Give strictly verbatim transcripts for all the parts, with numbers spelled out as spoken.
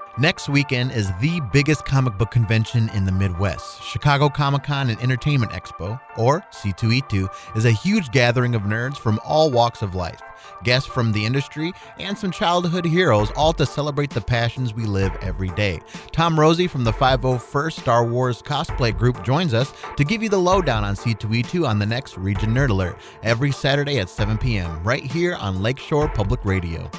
Next weekend is the biggest comic book convention in the Midwest. Chicago Comic-Con and Entertainment Expo, or C two E two, is a huge gathering of nerds from all walks of life. Guests from the industry and some childhood heroes, all to celebrate the passions we live every day. Tom Rosie from the five oh first Star Wars cosplay group joins us to give you the lowdown on C two E two on the next Region Nerd Alert, every Saturday at seven p.m., right here on Lakeshore Public Radio.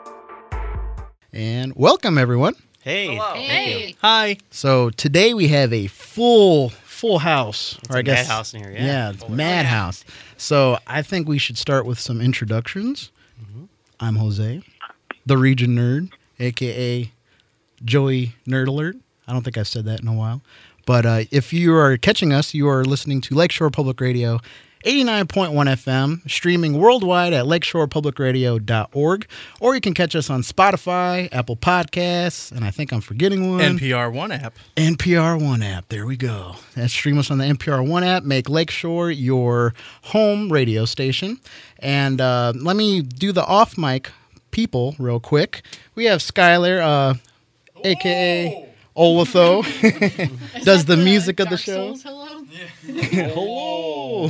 And welcome, everyone. Hey. Hello. Hey. Hi. So today we have a full full house. It's or I a guess madhouse in here, yeah. Yeah, it's madhouse. So I think we should start with some introductions. Mm-hmm. I'm Jose, the Region Nerd, a k a. Joey Nerd Alert. I don't think I've said that in a while. But uh, if you are catching us, you are listening to Lakeshore Public Radio, eighty-nine point one F M, streaming worldwide at lakeshore public radio dot org, or you can catch us on Spotify, Apple Podcasts, and I think I'm forgetting one. N P R One app. N P R One app. There we go. That's stream us on the N P R One app. Make Lakeshore your home radio station. And uh, let me do the off-mic people real quick. We have Skylar, uh, a k a. Olitho, does the, the music of the show. Souls, hello. Yeah. Hello.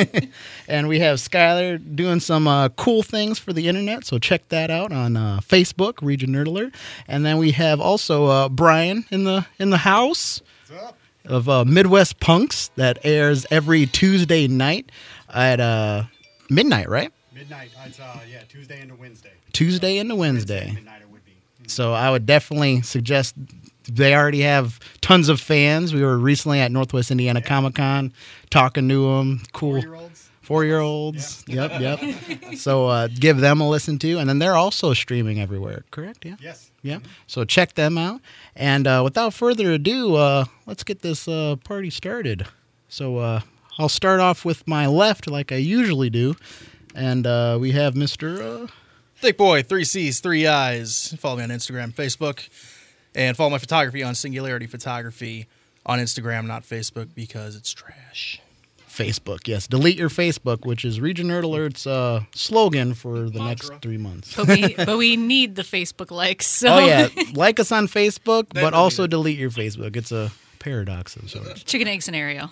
And we have Skylar doing some uh, cool things for the internet, so check that out on uh, Facebook, Region Nerd Alert. And then we have also uh, Brian in the in the house. What's up? Of uh, Midwest Punks that airs every Tuesday night at uh, midnight, right? Midnight. It's uh, yeah, Tuesday into Wednesday. Tuesday into Wednesday. Wednesday midnight it would be. Mm-hmm. So I would definitely suggest. They already have tons of fans. We were recently at Northwest Indiana yeah. Comic-Con talking to them. Cool. Four-year-olds. Four-year-olds. Yeah. Yep, yep. So uh, give them a listen to. And then they're also streaming everywhere, correct? Yeah. Yes. Yeah. Mm-hmm. So check them out. And uh, without further ado, uh, let's get this uh, party started. So uh, I'll start off with my left like I usually do. And uh, we have Mister Uh... Thick Boy, three C's, three I's. Follow me on Instagram, Facebook. And follow my photography on Singularity Photography on Instagram, not Facebook, because it's trash. Facebook, yes. Delete your Facebook, which is Region Nerd Alert's uh, slogan for the Mantra. next three months. But we, but we need the Facebook likes. So. Oh, yeah. Like us on Facebook, but also delete your Facebook. It's a paradox of sorts. Chicken egg scenario.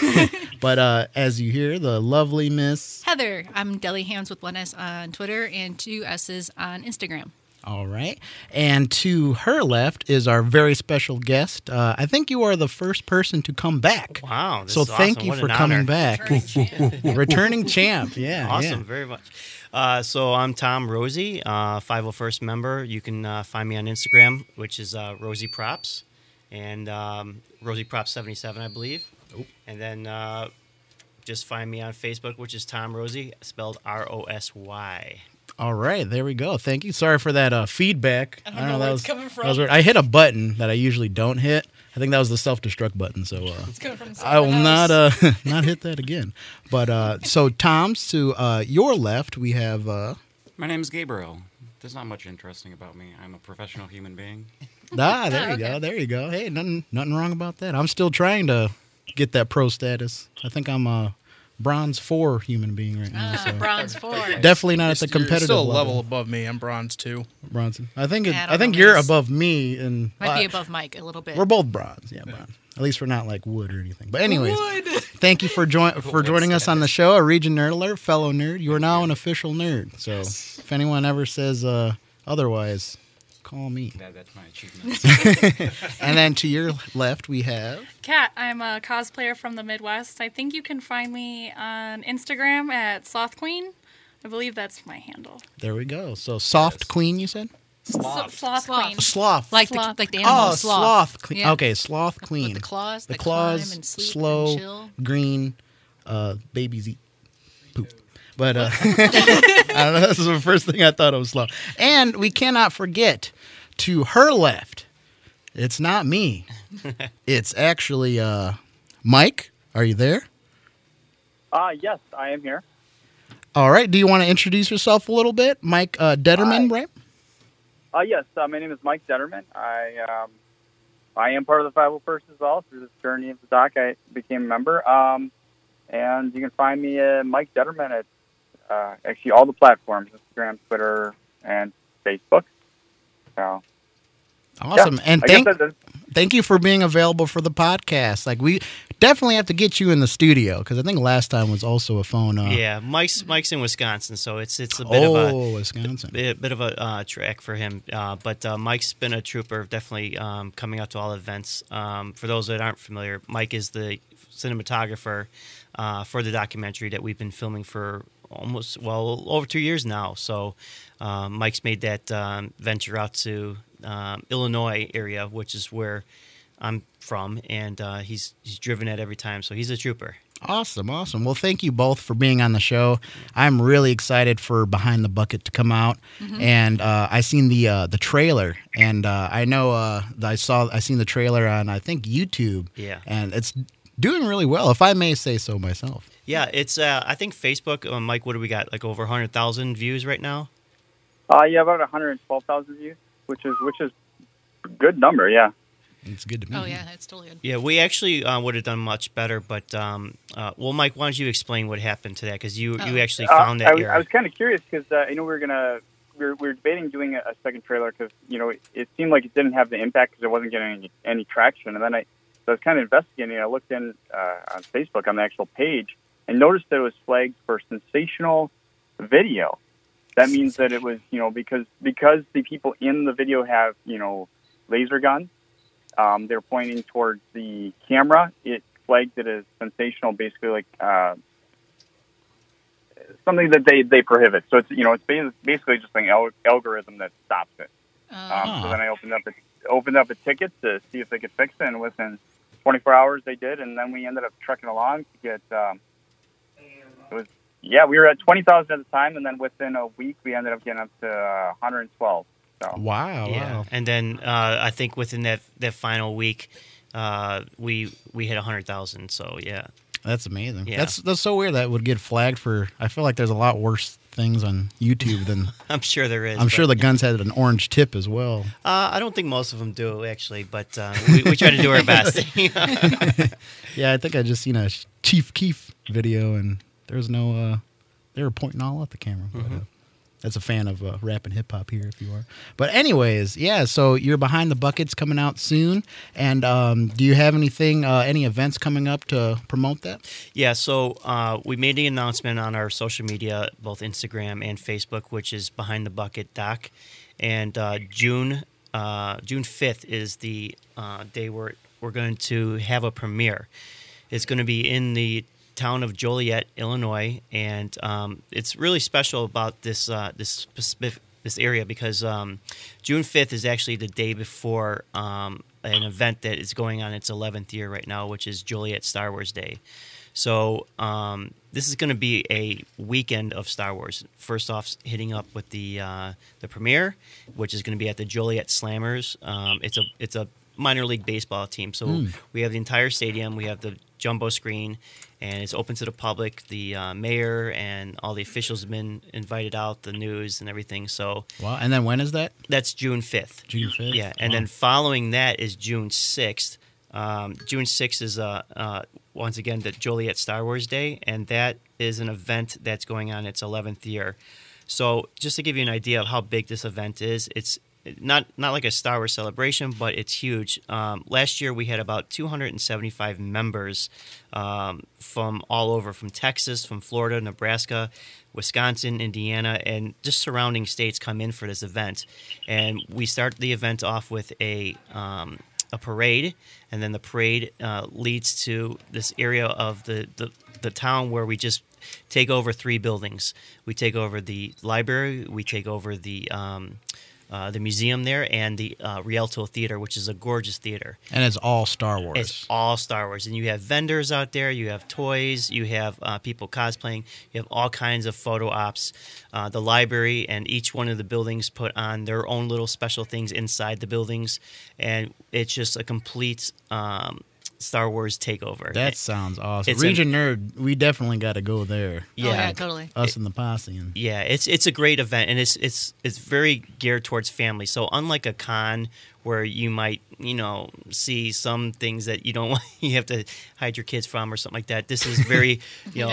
But uh, as you hear, the lovely Miss Heather. I'm Deli Hams with one S on Twitter and two S's on Instagram. All right. And to her left is our very special guest. Uh, I think you are the first person to come back. Wow. This so is thank awesome. you what for an coming honor. back. Returning champ. Returning champ. Yeah. Awesome. Yeah. Very much. Uh, so I'm Tom Rosie, uh, five oh first member. You can uh, find me on Instagram, which is uh, Rosie Props, and um, Rosie Props seventy-seven, I believe. Oh. And then uh, just find me on Facebook, which is Tom Rosie, spelled R O S Y. All right, there we go. Thank you. Sorry for that uh, feedback. I don't know that where was, it's coming from. that was weird. I hit a button that I usually don't hit. I think that was the self-destruct button. So uh, It's coming from I will house. not uh, not hit that again. But uh, so Tom's to uh, your left, we have. Uh, My name is Gabriel. There's not much interesting about me. I'm a professional human being. ah, there Oh, you okay. go. There you go. Hey, nothing nothing wrong about that. I'm still trying to get that pro status. I think I'm a bronze four human being right now. Ah, So. bronze four. Definitely not at the You're competitive still a level. level above me. I'm bronze, too. Bronze. I think it, Yeah, I I, don't think know, you're Liz. above me, and Might be uh, above Mike a little bit. we're both bronze. Yeah, bronze. At least we're not like wood or anything. But anyways, thank you for join for joining us on the show. A Region Nerd Alert, fellow nerd. You are now an official nerd. So if anyone ever says uh, otherwise, call me. That, that's my achievement. And then to your left, we have. Kat, I'm a cosplayer from the Midwest. I think you can find me on Instagram at Sloth Queen. I believe that's my handle. There we go. So soft queen, you said. Sloth, Sloth Sloth. Queen. Sloth. like Sloth. the like the animal oh, sloth. sloth. Queen. Yeah. Okay, sloth queen. With the claws, The that claws, climb and sleep slow, and chill. green, uh, babies eat poop. But uh, I don't know. This is the first thing I thought of was slow. And we cannot forget to her left. It's not me. It's actually uh, Mike. Are you there? Uh, yes, I am here. All right. Do you want to introduce yourself a little bit, Mike uh, Detterman? Hi. Right? Uh, yes, uh, my name is Mike Detterman. I um, I am part of the five oh first as well. Through this journey of the doc, I became a member. Um, and you can find me at Mike Detterman at uh, actually all the platforms, Instagram, Twitter, and Facebook. So Awesome. Yeah, and I guess thank, that- that's- thank you for being available for the podcast. Like, we definitely have to get you in the studio because I think last time was also a phone. Uh, Yeah, Mike's Mike's in Wisconsin, so it's it's a bit of a oh, Wisconsin. bit, bit of a uh, track for him. Uh, but uh, Mike's been a trooper, definitely um, coming out to all events. Um, for those that aren't familiar, Mike is the cinematographer uh, for the documentary that we've been filming for almost, well, over two years now. So um, Mike's made that um, venture out to um, Illinois area, which is where I'm from, and uh, he's he's driven it every time. So he's a trooper. Awesome, awesome. Well, thank you both for being on the show. I'm really excited for Behind the Bucket to come out, Mhm. and uh, I seen the uh, the trailer, and uh, I know uh, I saw I seen the trailer on I think YouTube, Yeah. and it's doing really well, if I may say so myself. Yeah, it's uh, I think Facebook. Uh, Mike, what do we got? Like over one hundred thousand views right now. Uh, yeah, about one hundred twelve thousand views, which is which is a good number. Yeah. It's good to me. Oh, yeah, that's totally good. Yeah, we actually uh, would have done much better, but um, uh, well, Mike, why don't you explain what happened to that? Because you, you actually found Uh, that I was, error. I was kind of curious because uh, you know we were gonna we were, we were debating doing a, a second trailer because you know it, it seemed like it didn't have the impact because it wasn't getting any, any traction. And then I, so I was kind of investigating. I looked in uh, on Facebook on the actual page and noticed that it was flagged for sensational video. That means that it was you know because because the people in the video have you know laser guns. Um, they're pointing towards the camera. It flagged it as sensational, basically like uh, something that they, they prohibit. So it's you know it's bas- basically just an al- algorithm that stops it. Um, so then I opened up a, opened up a ticket to see if they could fix it, and within twenty-four hours they did. And then we ended up trucking along to get. Um, it was yeah we were at twenty thousand at the time, and then within a week we ended up getting up to uh, one hundred twelve. So. Wow, yeah, wow. and then uh, I think within that, that final week, uh, we we hit one hundred thousand. So yeah, That's amazing. Yeah. That's that's so weird that would get flagged for. I feel like there's a lot worse things on YouTube than. I'm sure there is. I'm but- sure the guns had an orange tip as well. Uh, I don't think most of them do actually, but uh, we, we try to do our best. Yeah, I think I just seen a Chief Keef video, and there's no. Uh, they were pointing all at the camera. But, uh, that's a fan of uh, rap and hip hop here, if you are. But anyways, yeah. So you're Behind the Buckets coming out soon, and um, do you have anything, uh, any events coming up to promote that? Yeah, so uh, we made the announcement on our social media, both Instagram and Facebook, which is Behind the Bucket Doc. And uh, June uh, June fifth is the uh, day where we're going to have a premiere. It's going to be in the town of Joliet, Illinois, and um, it's really special about this uh, this specific this area because um, June fifth is actually the day before um, an event that is going on its eleventh year right now, which is Joliet Star Wars Day. So um, this is going to be a weekend of Star Wars. First off, hitting up with the uh, the premiere, which is going to be at the Joliet Slammers. Um, it's a it's a minor league baseball team. So Mm. we have the entire stadium. We have the jumbo screen, and it's open to the public. The uh, mayor and all the officials have been invited out, the news and everything. So Wow. And then when is that? that's June fifth. June fifth. Yeah, and Wow. then following that is June sixth. Um, June sixth is uh, uh, once again the Joliet Star Wars Day, and that is an event that's going on its eleventh year. So just to give you an idea of how big this event is, it's not not like a Star Wars celebration, but it's huge. Um, last year we had about two hundred seventy-five members um, from all over, from Texas, from Florida, Nebraska, Wisconsin, Indiana, and just surrounding states come in for this event. And we start the event off with a um, a parade, and then the parade uh, leads to this area of the, the, the town where we just take over three buildings. We take over the library, we take over the um, uh, the museum there, and the uh, Rialto Theater, which is a gorgeous theater. And it's all Star Wars. It's all Star Wars. And you have vendors out there, you have toys, you have uh, people cosplaying, you have all kinds of photo ops. Uh, the library and each one of the buildings put on their own little special things inside the buildings. And it's just a complete um, Star Wars takeover. That sounds awesome. It's Region Nerd, we definitely got to go there. Yeah. Oh, yeah, totally. Us and the posse. And Yeah, it's it's a great event, and it's it's it's very geared towards family. So unlike a con where you might you know see some things that you don't want, you have to hide your kids from or something like that. This is very you know Yeah.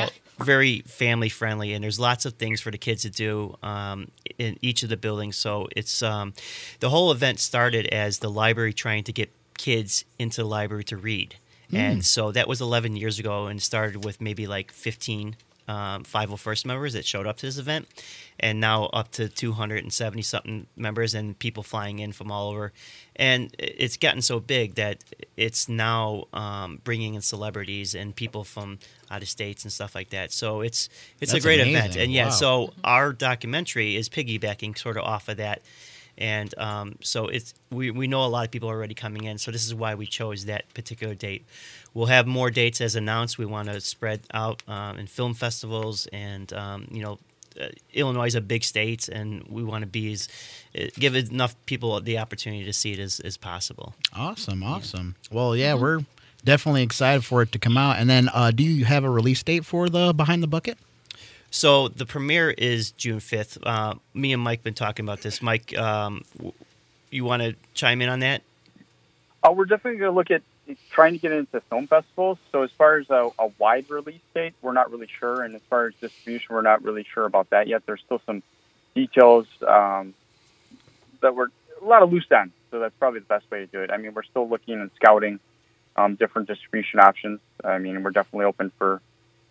very family friendly, and there's lots of things for the kids to do um, in each of the buildings. So it's um, the whole event started as the library trying to get kids into the library to read. Mm. And so that was eleven years ago, and started with maybe like fifteen um, five oh first members that showed up to this event, and now up to two hundred seventy something members and people flying in from all over. And it's gotten so big that it's now um, bringing in celebrities and people from out of states and stuff like that. So it's it's That's a great amazing. event. And yeah, Wow. so our documentary is piggybacking sort of off of that. And um, so it's we, we know a lot of people are already coming in. So this is why we chose that particular date. We'll have more dates as announced. We want to spread out um, in film festivals, and um, you know, uh, Illinois is a big state, and we want to be as uh, give enough people the opportunity to see it as, as possible. Awesome, awesome. Well, yeah, we're definitely excited for it to come out. And then, uh, do you have a release date for the Behind the Bucket? So the premiere is June fifth. Uh, me and Mike been talking about this. Mike, um, w- you want to chime in on that? Uh, we're definitely going to look at trying to get into film festivals. So as far as a, a wide release date, we're not really sure. And as far as distribution, we're not really sure about that yet. There's still some details um, that we're a lot of loose ends. So that's probably the best way to do it. I mean, we're still looking and scouting um, different distribution options. I mean, we're definitely open for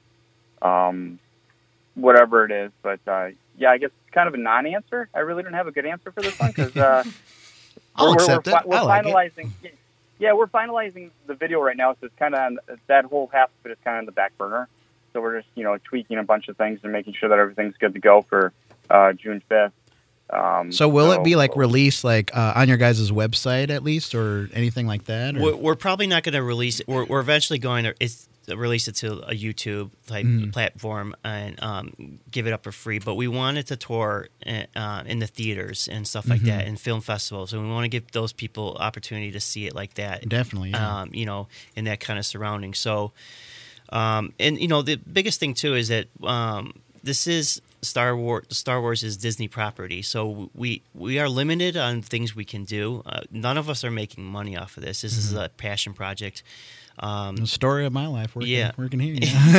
um, whatever it is. But uh, yeah, I guess it's kind of a non-answer. I really don't have a good answer for this one because uh, I'll we're, accept we're, it. we're I like finalizing. it. Yeah, we're finalizing the video right now, so it's kind of on, that whole half of it is kind of on the back burner. So we're just, you know, tweaking a bunch of things and making sure that everything's good to go for uh, June fifth. Um, So will so- it be like released like uh, on your guys' website at least, or anything like that? Or? We're, we're probably not going to release it. We're, we're eventually going to it's, release it to a YouTube type Mhm. platform and um, give it up for free. But we want it to tour uh, in the theaters and stuff like Mhm. that, and film festivals. And we want to give those people opportunity to see it like that. Definitely, yeah. Um, you know, in that kind of surrounding. So, um, and you know, the biggest thing too is that um, this is Star Wars. Star Wars is Disney property, so we we are limited on things we can do. Uh, none of us are making money off of this. This is Mhm. a passion project. Um, The story of my life working, yeah. working here.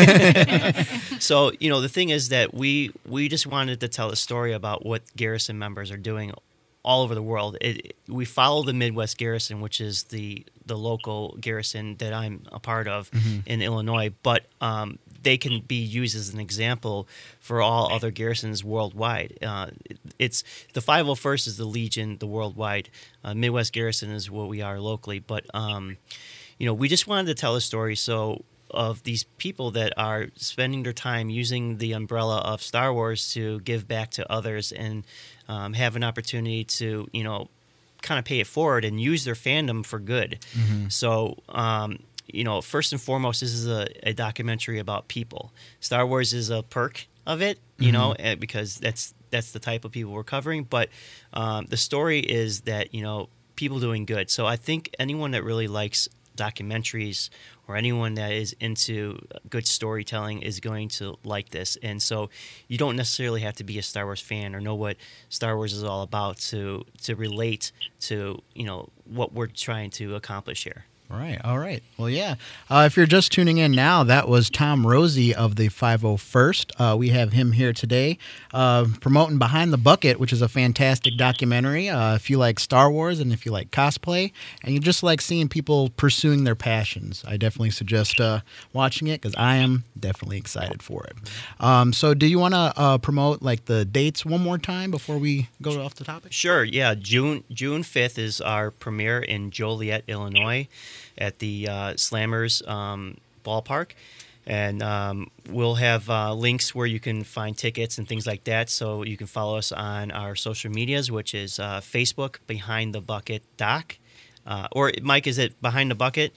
Yeah. So, you know, the thing is that we we just wanted to tell a story about what Garrison members are doing all over the world. It, we follow the Midwest Garrison, which is the the local garrison that I'm a part of Mhm. in Illinois, but um, they can be used as an example for all other garrisons worldwide. Uh, it's the five oh first is the Legion, the worldwide. Uh, Midwest Garrison is what we are locally, but um, you know, we just wanted to tell a story so of these people that are spending their time using the umbrella of Star Wars to give back to others and um, have an opportunity to, you know, kind of pay it forward and use their fandom for good. Mhm. So, um, you know, first and foremost, this is a, a documentary about people. Star Wars is a perk of it, you Mhm. know, eh, because that's that's the type of people we're covering. But um, the story is that, you know, people doing good. So I think anyone that really likes documentaries or anyone that is into good storytelling is going to like this. And so you don't necessarily have to be a Star Wars fan or know what Star Wars is all about to to relate to, you know, what we're trying to accomplish here. Right. All right. Well, yeah. Uh, if you're just tuning in now, that was Tom Rosie of the five oh first. Uh, we have him here today uh, promoting Behind the Bucket, which is a fantastic documentary. Uh, if you like Star Wars and if you like cosplay and you just like seeing people pursuing their passions, I definitely suggest uh, watching it because I am definitely excited for it. Um, so do you want to uh, promote like the dates one more time before we go off the topic? Sure, yeah. June June fifth is our premiere in Joliet, Illinois, at the uh, Slammers um, ballpark. And um, we'll have uh, links where you can find tickets and things like that. So you can follow us on our social medias, which is uh, Facebook, Behind the Bucket Doc. Uh, or, Mike, is it Behind the Bucket?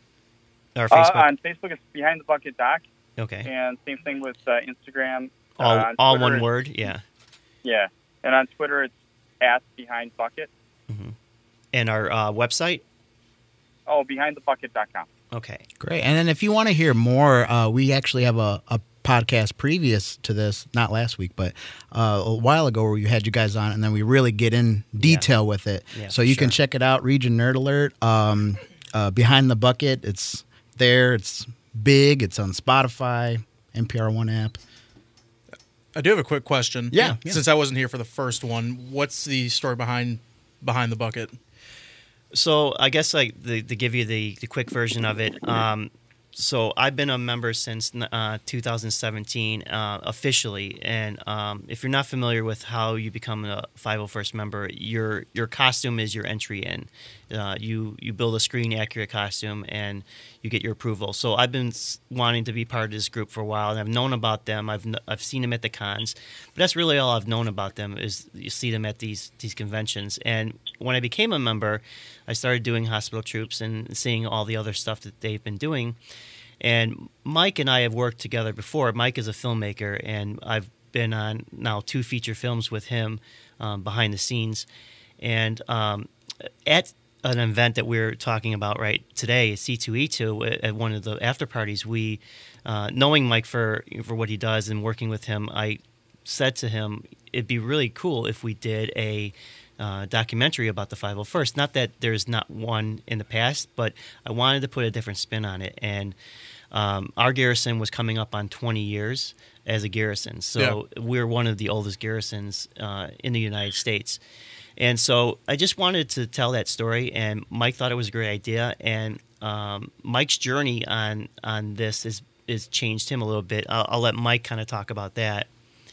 Or Uh, Facebook? on Facebook, it's Behind the Bucket Doc. Okay. And same thing with uh, Instagram. All, uh, on all Twitter one it's- word? Yeah. Yeah. And on Twitter, it's at Behind Bucket. And our uh, website? Oh, behind the bucket dot com. Okay. Great. And then if you want to hear more, uh, we actually have a, a podcast previous to this, not last week, but uh, a while ago where we had you guys on, and then we really get in detail with it. Yeah, so for you can sure. check it out, Region Nerd Alert. Um, uh, Behind the Bucket, it's there. It's big. It's on Spotify. N P R One app. I do have a quick question. Yeah, yeah. Since I wasn't here for the first one, what's the story behind behind the bucket? So I guess like the, to give you the, the quick version of it. Um, so I've been a member since uh, two thousand seventeen uh, officially, and um, if you're not familiar with how you become a five oh first member, your your costume is your entry in. Uh, you you build a screen accurate costume and you get your approval. So I've been s- wanting to be part of this group for a while, and I've known about them. I've kn- I've seen them at the cons, but that's really all I've known about them is you see them at these these conventions. And when I became a member, I started doing Hospital Troops and seeing all the other stuff that they've been doing. And Mike and I have worked together before. Mike is a filmmaker, and I've been on now two feature films with him um, behind the scenes. And um, at an event that we're talking about right today, C two E two, at one of the after parties, we, uh, knowing Mike for for what he does and working with him, I said to him, it'd be really cool if we did a uh, documentary about the five oh first. Not that there's not one in the past, but I wanted to put a different spin on it. And um, our garrison was coming up on twenty years as a garrison, so yeah. we're one of the oldest garrisons uh, in the United States. And so I just wanted to tell that story, and Mike thought it was a great idea. And um, Mike's journey on on this is is changed him a little bit. I'll, I'll let Mike kind of talk about that.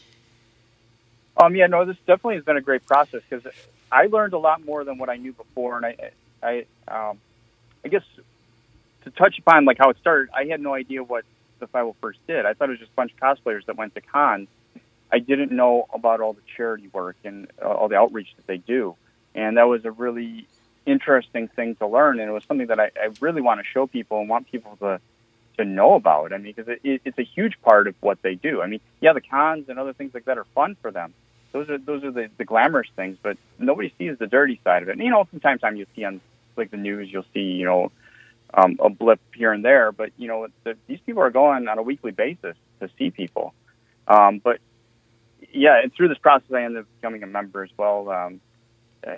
Um, yeah, no, this definitely has been a great process because I learned a lot more than what I knew before, and I, I, um, I guess to touch upon like how it started, I had no idea what the five oh first did. I thought it was just a bunch of cosplayers that went to cons. I didn't know about all the charity work and uh, all the outreach that they do. And that was a really interesting thing to learn. And it was something that I, I really want to show people and want people to, to know about. I mean, because it, it, it's a huge part of what they do. I mean, yeah, the cons and other things like that are fun for them. Those are those are the, the glamorous things, but nobody sees the dirty side of it. And, you know, from time to time you'll see on like the news, you'll see, you know, um, a blip here and there. But, you know, the, these people are going on a weekly basis to see people. Um, but, yeah, and through this process, I ended up becoming a member as well. Um, uh,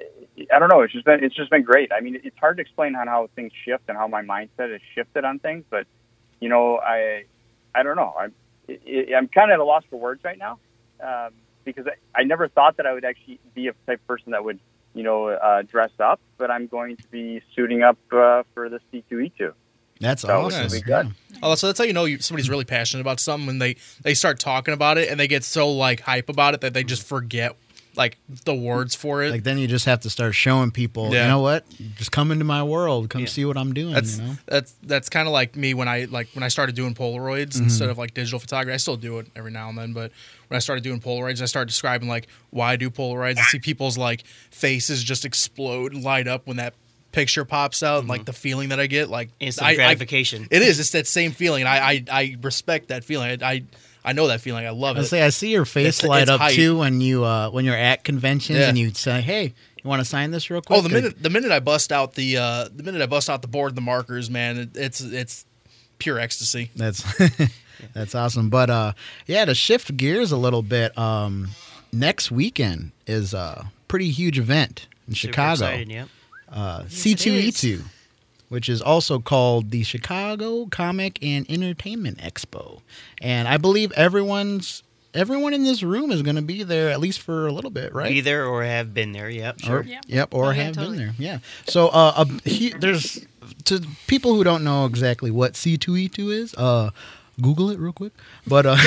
I don't know. It's just been it's just been great. I mean, it's hard to explain on how things shift and how my mindset has shifted on things. But you know, I I don't know. I'm I'm kind of at a loss for words right now um, because I, I never thought that I would actually be a type of person that would you know uh, dress up. But I'm going to be suiting up uh, for the C two E two. That's so awesome. Yeah. Oh, so that's how you know you, somebody's really passionate about something when they, they start talking about it and they get so like hype about it that they just forget like the words for it. Like then you just have to start showing people, Yeah. you know what? Just come into my world, come Yeah. see what I'm doing. That's you know, that's that's kind of like me when I like when I started doing Polaroids Mm-hmm. instead of like digital photography. I still do it every now and then, but when I started doing Polaroids, I started describing like why I do Polaroids and see people's like faces just explode and light up when that picture pops out and like the feeling that I get, like Instant I, gratification. I, it is. It's that same feeling. And I, I I respect that feeling. I I, I know that feeling. I love I it. say I see your face It's- light it's up hype. too when you uh, when you're at conventions Yeah. and you say, "Hey, you want to sign this real quick?" Oh, the minute the minute I bust out the uh, the minute I bust out the board and the markers, man, it, it's it's pure ecstasy. That's that's awesome. But uh, yeah, to shift gears a little bit, um, next weekend is a pretty huge event in Super Chicago. excited, yeah. Uh, Yes, C two E it two, which is also called the Chicago Comic and Entertainment Expo, and I believe everyone's everyone in this room is going to be there at least for a little bit, right? Be there or have been there. Yep, Or, sure. Yeah. Yep, or Oh, yeah, have totally. been there. Yeah. So uh, a, he, there's to people who don't know exactly what C two E two is. Uh, Google it real quick. But uh,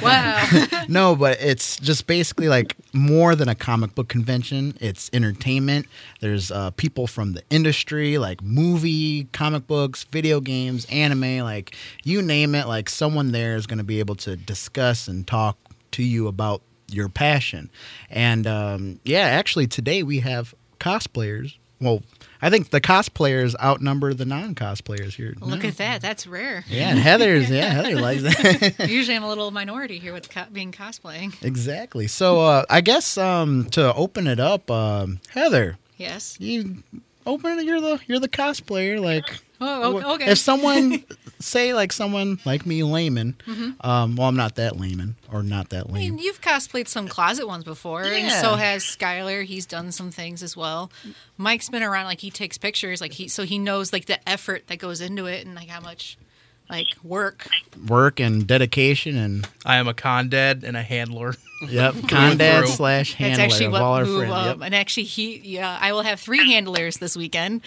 Wow. no, but it's just basically like more than a comic book convention. It's entertainment. There's uh, people from the industry, like movie, comic books, video games, anime, like you name it. Like someone there is going to be able to discuss and talk to you about your passion. And um, yeah, actually today we have cosplayers. Well, I think the cosplayers outnumber the non-cosplayers here. Look No. at that. That's rare. Yeah, and Heather's, yeah, Heather likes that. Usually I'm a little minority here with co- being cosplaying. Exactly. So uh, I guess um, to open it up, um, Heather, Yes. you open it. You're the you're the cosplayer. Like, Oh, wh- o- okay. if someone say like someone like me, layman. Mm-hmm. Um, well, I'm not that layman or not that I mean, lame. you've cosplayed some closet ones before, and Yeah. so has Skylar. He's done some things as well. Mike's been around, like he takes pictures, like he so he knows like the effort that goes into it and like how much like work. Work and dedication and I am a con dad and a handler. yep, con dad through. slash That's handler actually of what all our who, friends. um, Yep. and actually he yeah I will have three handlers this weekend.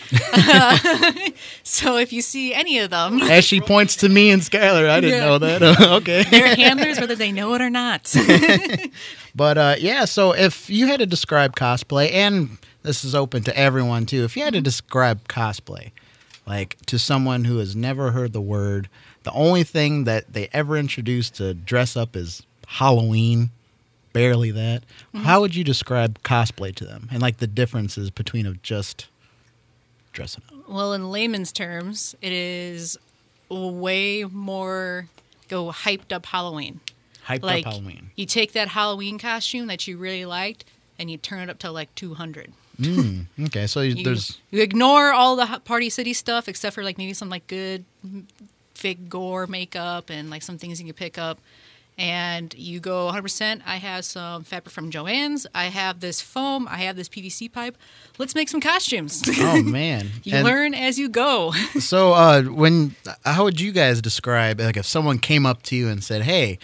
So if you see any of them, As she points to me and Skylar, I didn't Yeah. know that. okay. they're handlers whether they know it or not. But uh, yeah, so if you had to describe cosplay, and this is open to everyone too, if you had to describe cosplay, like to someone who has never heard the word, the only thing that they ever introduced to dress up is Halloween, barely that. How would you describe cosplay to them, and like the differences between of just dressing up? Well, in layman's terms, it is way more go hyped up Halloween. Hyped Like up Halloween. you take that Halloween costume that you really liked and you turn it up to like two hundred. Mm, okay, so You, there's you ignore all the H- Party City stuff except for like maybe some like good mm, fake gore makeup and like some things you can pick up. And you go one hundred percent. I have some fabric from Joann's. I have this foam. I have this P V C pipe. Let's make some costumes. oh man, You And learn as you go. So, uh, when how would you guys describe, like, if someone came up to you and said, "Hey,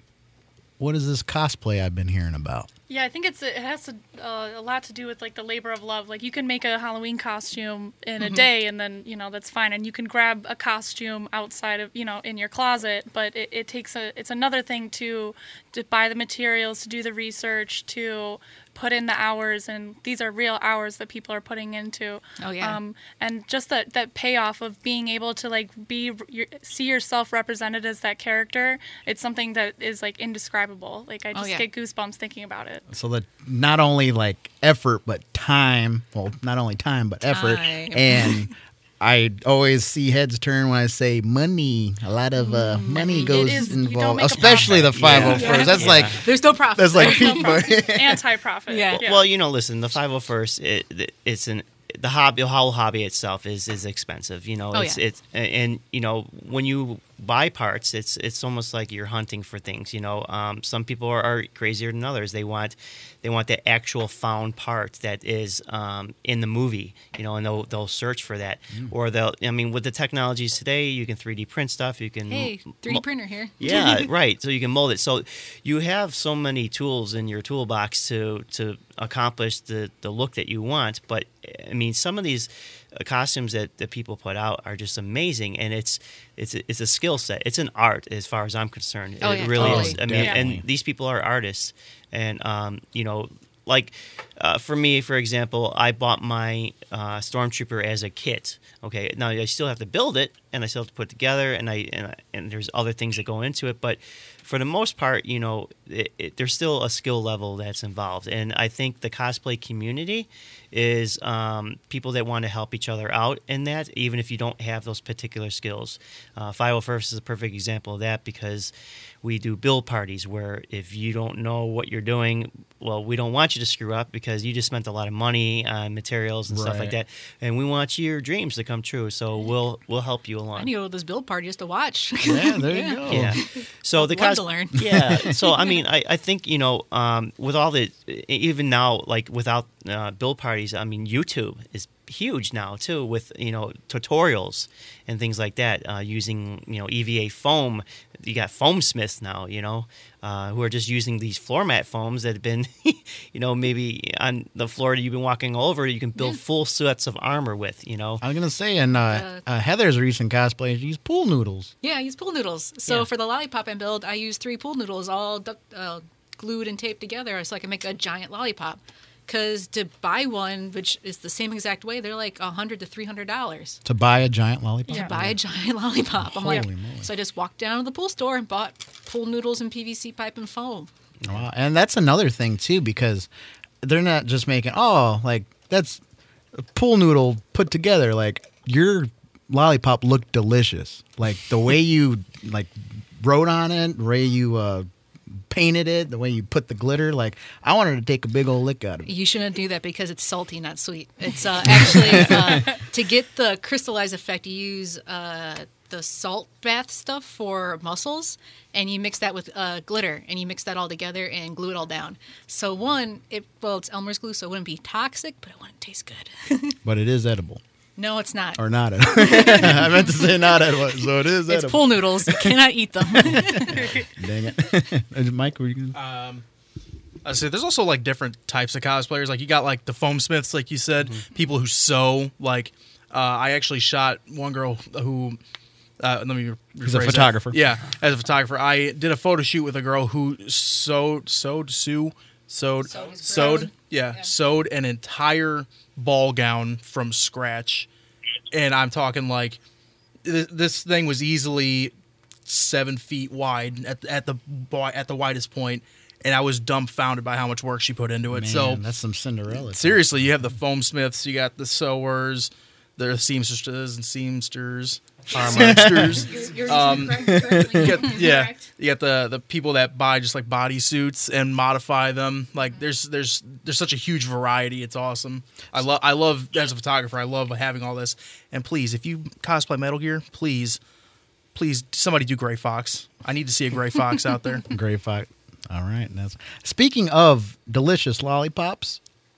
what is this cosplay I've been hearing about?" Yeah, I think it's it has to, uh, a lot to do with like the labor of love. Like you can make a Halloween costume in a day, and then you know that's fine. And you can grab a costume outside of you know in your closet, but it, it takes a it's another thing to to buy the materials, to do the research, to put in the hours, and these are real hours that people are putting into. Oh, yeah. Um, and just that that payoff of being able to like be your, see yourself represented as that character. It's something that is like indescribable. Like I Oh, just yeah. get goosebumps thinking about it. So that not only like effort but time, well, not only time but effort, Time. and I always see heads turn when I say money. A lot of uh, money It goes is- you don't involved, make a especially the profit. five Yeah. oh first. That's Yeah. like There's no profit. that's like No people. profit. Anti-profit. Yeah. Well, you know, listen, the five oh first, it, it, it's an the hobby, the whole hobby itself is is expensive. You know, Oh, it's yeah. it's and you know when you buy parts, it's it's almost like you're hunting for things. You know, um, some people are, are crazier than others. They want they want the actual found part that is um, in the movie. You know, and they'll they'll search for that, or they'll. I mean, with the technologies today, you can three D print stuff. You can Hey, three D mo- printer here. yeah, right. So you can mold it. So you have so many tools in your toolbox to to accomplish the, the look that you want. But I mean, some of these uh, costumes that, that people put out are just amazing, and it's it's a, it's a skill set. It's an art, as far as I'm concerned. Oh, it yeah, really totally. is. I mean, Definitely. and these people are artists, and um, you know. Like, uh, for me, for example, I bought my uh, Stormtrooper as a kit. Okay, now I still have to build it, and I still have to put it together, and I and, I, and there's other things that go into it. But for the most part, you know, it, it, there's still a skill level that's involved, and I think the cosplay community is um, people that want to help each other out in that, even if you don't have those particular skills. Uh, five oh first is a perfect example of that because we do build parties where if you don't know what you're doing, well, we don't want you to screw up because you just spent a lot of money on materials and stuff Right. like that, and we want your dreams to come true. So we'll we'll help you along. I need to go to this build party just to watch. Yeah, there you go. Yeah. So the Love cos- to learn. yeah. So I mean, I, I think you know, um, with all the even now, like without uh, build parties, I mean, YouTube is huge now too, with you know tutorials and things like that. Uh, using you know E V A foam, you got foam smiths now, you know, uh, who are just using these floor mat foams that have been, you know, maybe on the floor that you've been walking all over. You can build full sets of armor with, you know. I was gonna say, and uh, uh, Heather's recent cosplay, she used pool noodles. Yeah, I use pool noodles. So Yeah. for the lollipop I build, I use three pool noodles all du- uh, glued and taped together so I can make a giant lollipop. Because to buy one, which is the same exact way, they're like a hundred to three hundred dollars To buy a giant lollipop. Yeah. to buy a giant lollipop. I'm Holy like, moly. so I just walked down to the pool store and bought pool noodles and P V C pipe and foam. Wow. And that's another thing too, because they're not just making oh, like that's a pool noodle put together. Like your lollipop looked delicious. Like the way you like wrote on it, the way you uh, painted it, the way you put the glitter. Like I wanted to take a big old lick out of it. You shouldn't do that because it's salty, not sweet. It's uh, actually uh, to get the crystallized effect. You use uh, the salt bath stuff for mussels, and you mix that with uh, glitter, and you mix that all together and glue it all down. So one, it well, it's Elmer's glue, so it wouldn't be toxic, but it wouldn't taste good. But it is edible. No, it's not. Or not edible. I meant to say not edible, so it is It's edible. pool noodles. You cannot eat them. Dang it. Mike, were you gonna... Um, I say there's also like different types of cosplayers. Like you got like the foam smiths, like you said, people who sew. Like uh, I actually shot one girl who. Uh, let me. He's a rephrase that. photographer. Yeah, as a photographer, I did a photo shoot with a girl who sewed, sewed, sew, sewed, Sewed. sewed. Yeah, Yeah. sewed an entire ball gown from scratch, and I'm talking like th- this thing was easily seven feet wide at at the wi- at the widest point. And I was dumbfounded by how much work she put into it. Man, so that's some Cinderella. seriously, you have the foam smiths, you got the sewers, the seamstresses and seamsters, seamsters. You're, you're Um, using it correctly. You got, yeah, Correct. you got the the people that buy just like bodysuits and modify them. Like there's there's there's such a huge variety. It's awesome. I love I love as a photographer. I love having all this. And please, if you cosplay Metal Gear, please, please somebody do Gray Fox. I need to see a Gray Fox out there. Gray Fox. All right. That's speaking of delicious lollipops.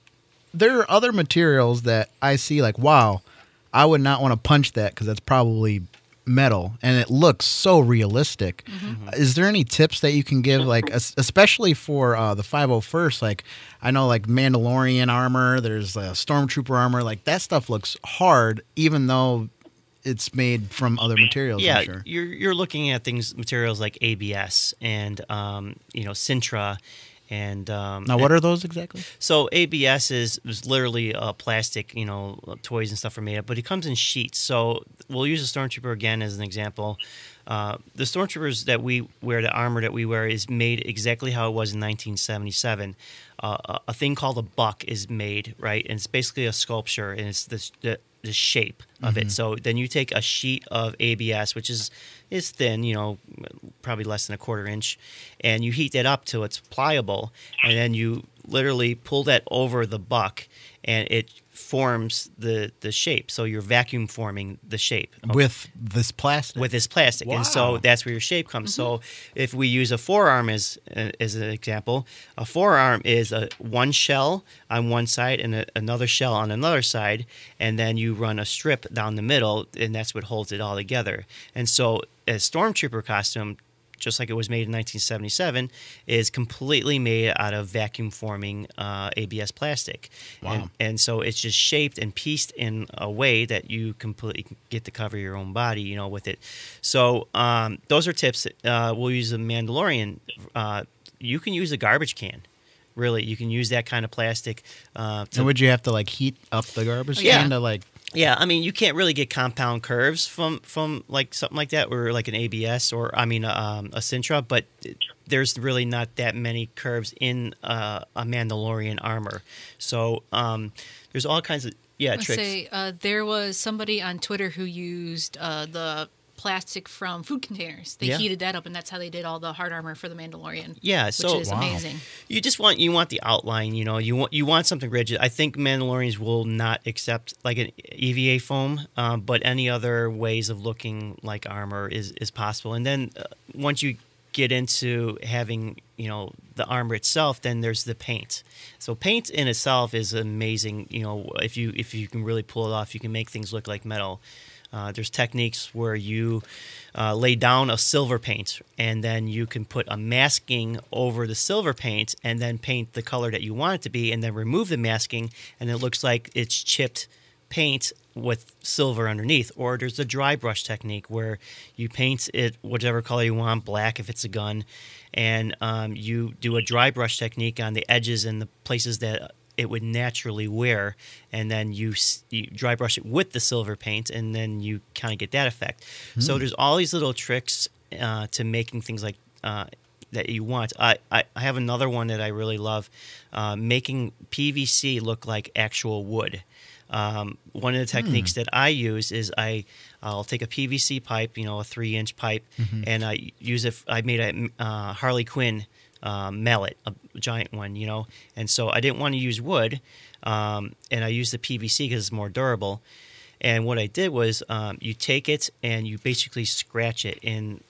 There are other materials that I see like, wow, I would not want to punch that because that's probably metal, and it looks so realistic. Mm-hmm. Is there any tips that you can give, like es- especially for uh, the five oh first? Like I know, like Mandalorian armor. There's uh, Stormtrooper armor. Like that stuff looks hard, even though it's made from other materials. Yeah, I'm sure. you're you're looking at things materials like A B S and um, you know Sintra, and um, Now, what are those exactly? so A B S is, is literally uh, plastic, you know, toys and stuff are made of, but it comes in sheets. So we'll use a Stormtrooper again as an example. Uh, the Stormtroopers that we wear, the armor that we wear, is made exactly how it was in nineteen seventy-seven. Uh, a, a thing called a buck is made, right? And it's basically a sculpture, and it's this, the the shape of it. So then you take a sheet of A B S, which is is thin, you know, probably less than a quarter inch, and you heat that up till it's pliable, and then you literally pull that over the buck, and it forms the the shape. So you're vacuum forming the shape With this plastic. with this plastic, and so Wow. that's where your shape comes. So if we use a forearm as uh, as an example, a forearm is a one shell on one side and a, another shell on another side, and then you run a strip down the middle, and that's what holds it all together. And so a Stormtrooper costume, just like it was made in nineteen seventy-seven, is completely made out of vacuum forming uh, A B S plastic. Wow. And, and so it's just shaped and pieced in a way that you completely get to cover your own body, you know, with it. So um, those are tips. Uh, we'll use a Mandalorian. Uh, you can use a garbage can. Really, you can use that kind of plastic. Uh, to And would you have to like heat up the garbage Yeah. can to like? Yeah, I mean, you can't really get compound curves from, from like something like that, or like an A B S, or I mean, um, a Sintra. But there's really not that many curves in uh, a Mandalorian armor. So um, there's all kinds of yeah Let's tricks. say uh, there was somebody on Twitter who used uh, the plastic from food containers. They Yeah. heated that up, and that's how they did all the hard armor for the Mandalorian. Yeah, so which is Wow. amazing. you just want you want the outline. You know, you want you want something rigid. I think Mandalorians will not accept like an E V A foam, um, but any other ways of looking like armor is is possible. And then uh, once you get into having you know the armor itself, then there's the paint. So paint in itself is amazing. You know, if you if you can really pull it off, you can make things look like metal. Uh, there's techniques where you uh, lay down a silver paint, and then you can put a masking over the silver paint, and then paint the color that you want it to be, and then remove the masking, and it looks like it's chipped paint with silver underneath. Or there's the dry brush technique where you paint it whichever color you want, black if it's a gun, and um, you do a dry brush technique on the edges and the places that it would naturally wear, and then you, s- you dry brush it with the silver paint, and then you kind of get that effect. So there's all these little tricks uh, to making things like uh, that you want. I, I, I have another one that I really love, uh, making P V C look like actual wood. Um, one of the techniques that I use is I I'll take a P V C pipe, you know, a three inch pipe, and I use it. I made a uh, Harley Quinn um, mallet, a giant one, you know, and so I didn't want to use wood, um, and I used the P V C because it's more durable. And what I did was um, you take it and you basically scratch it in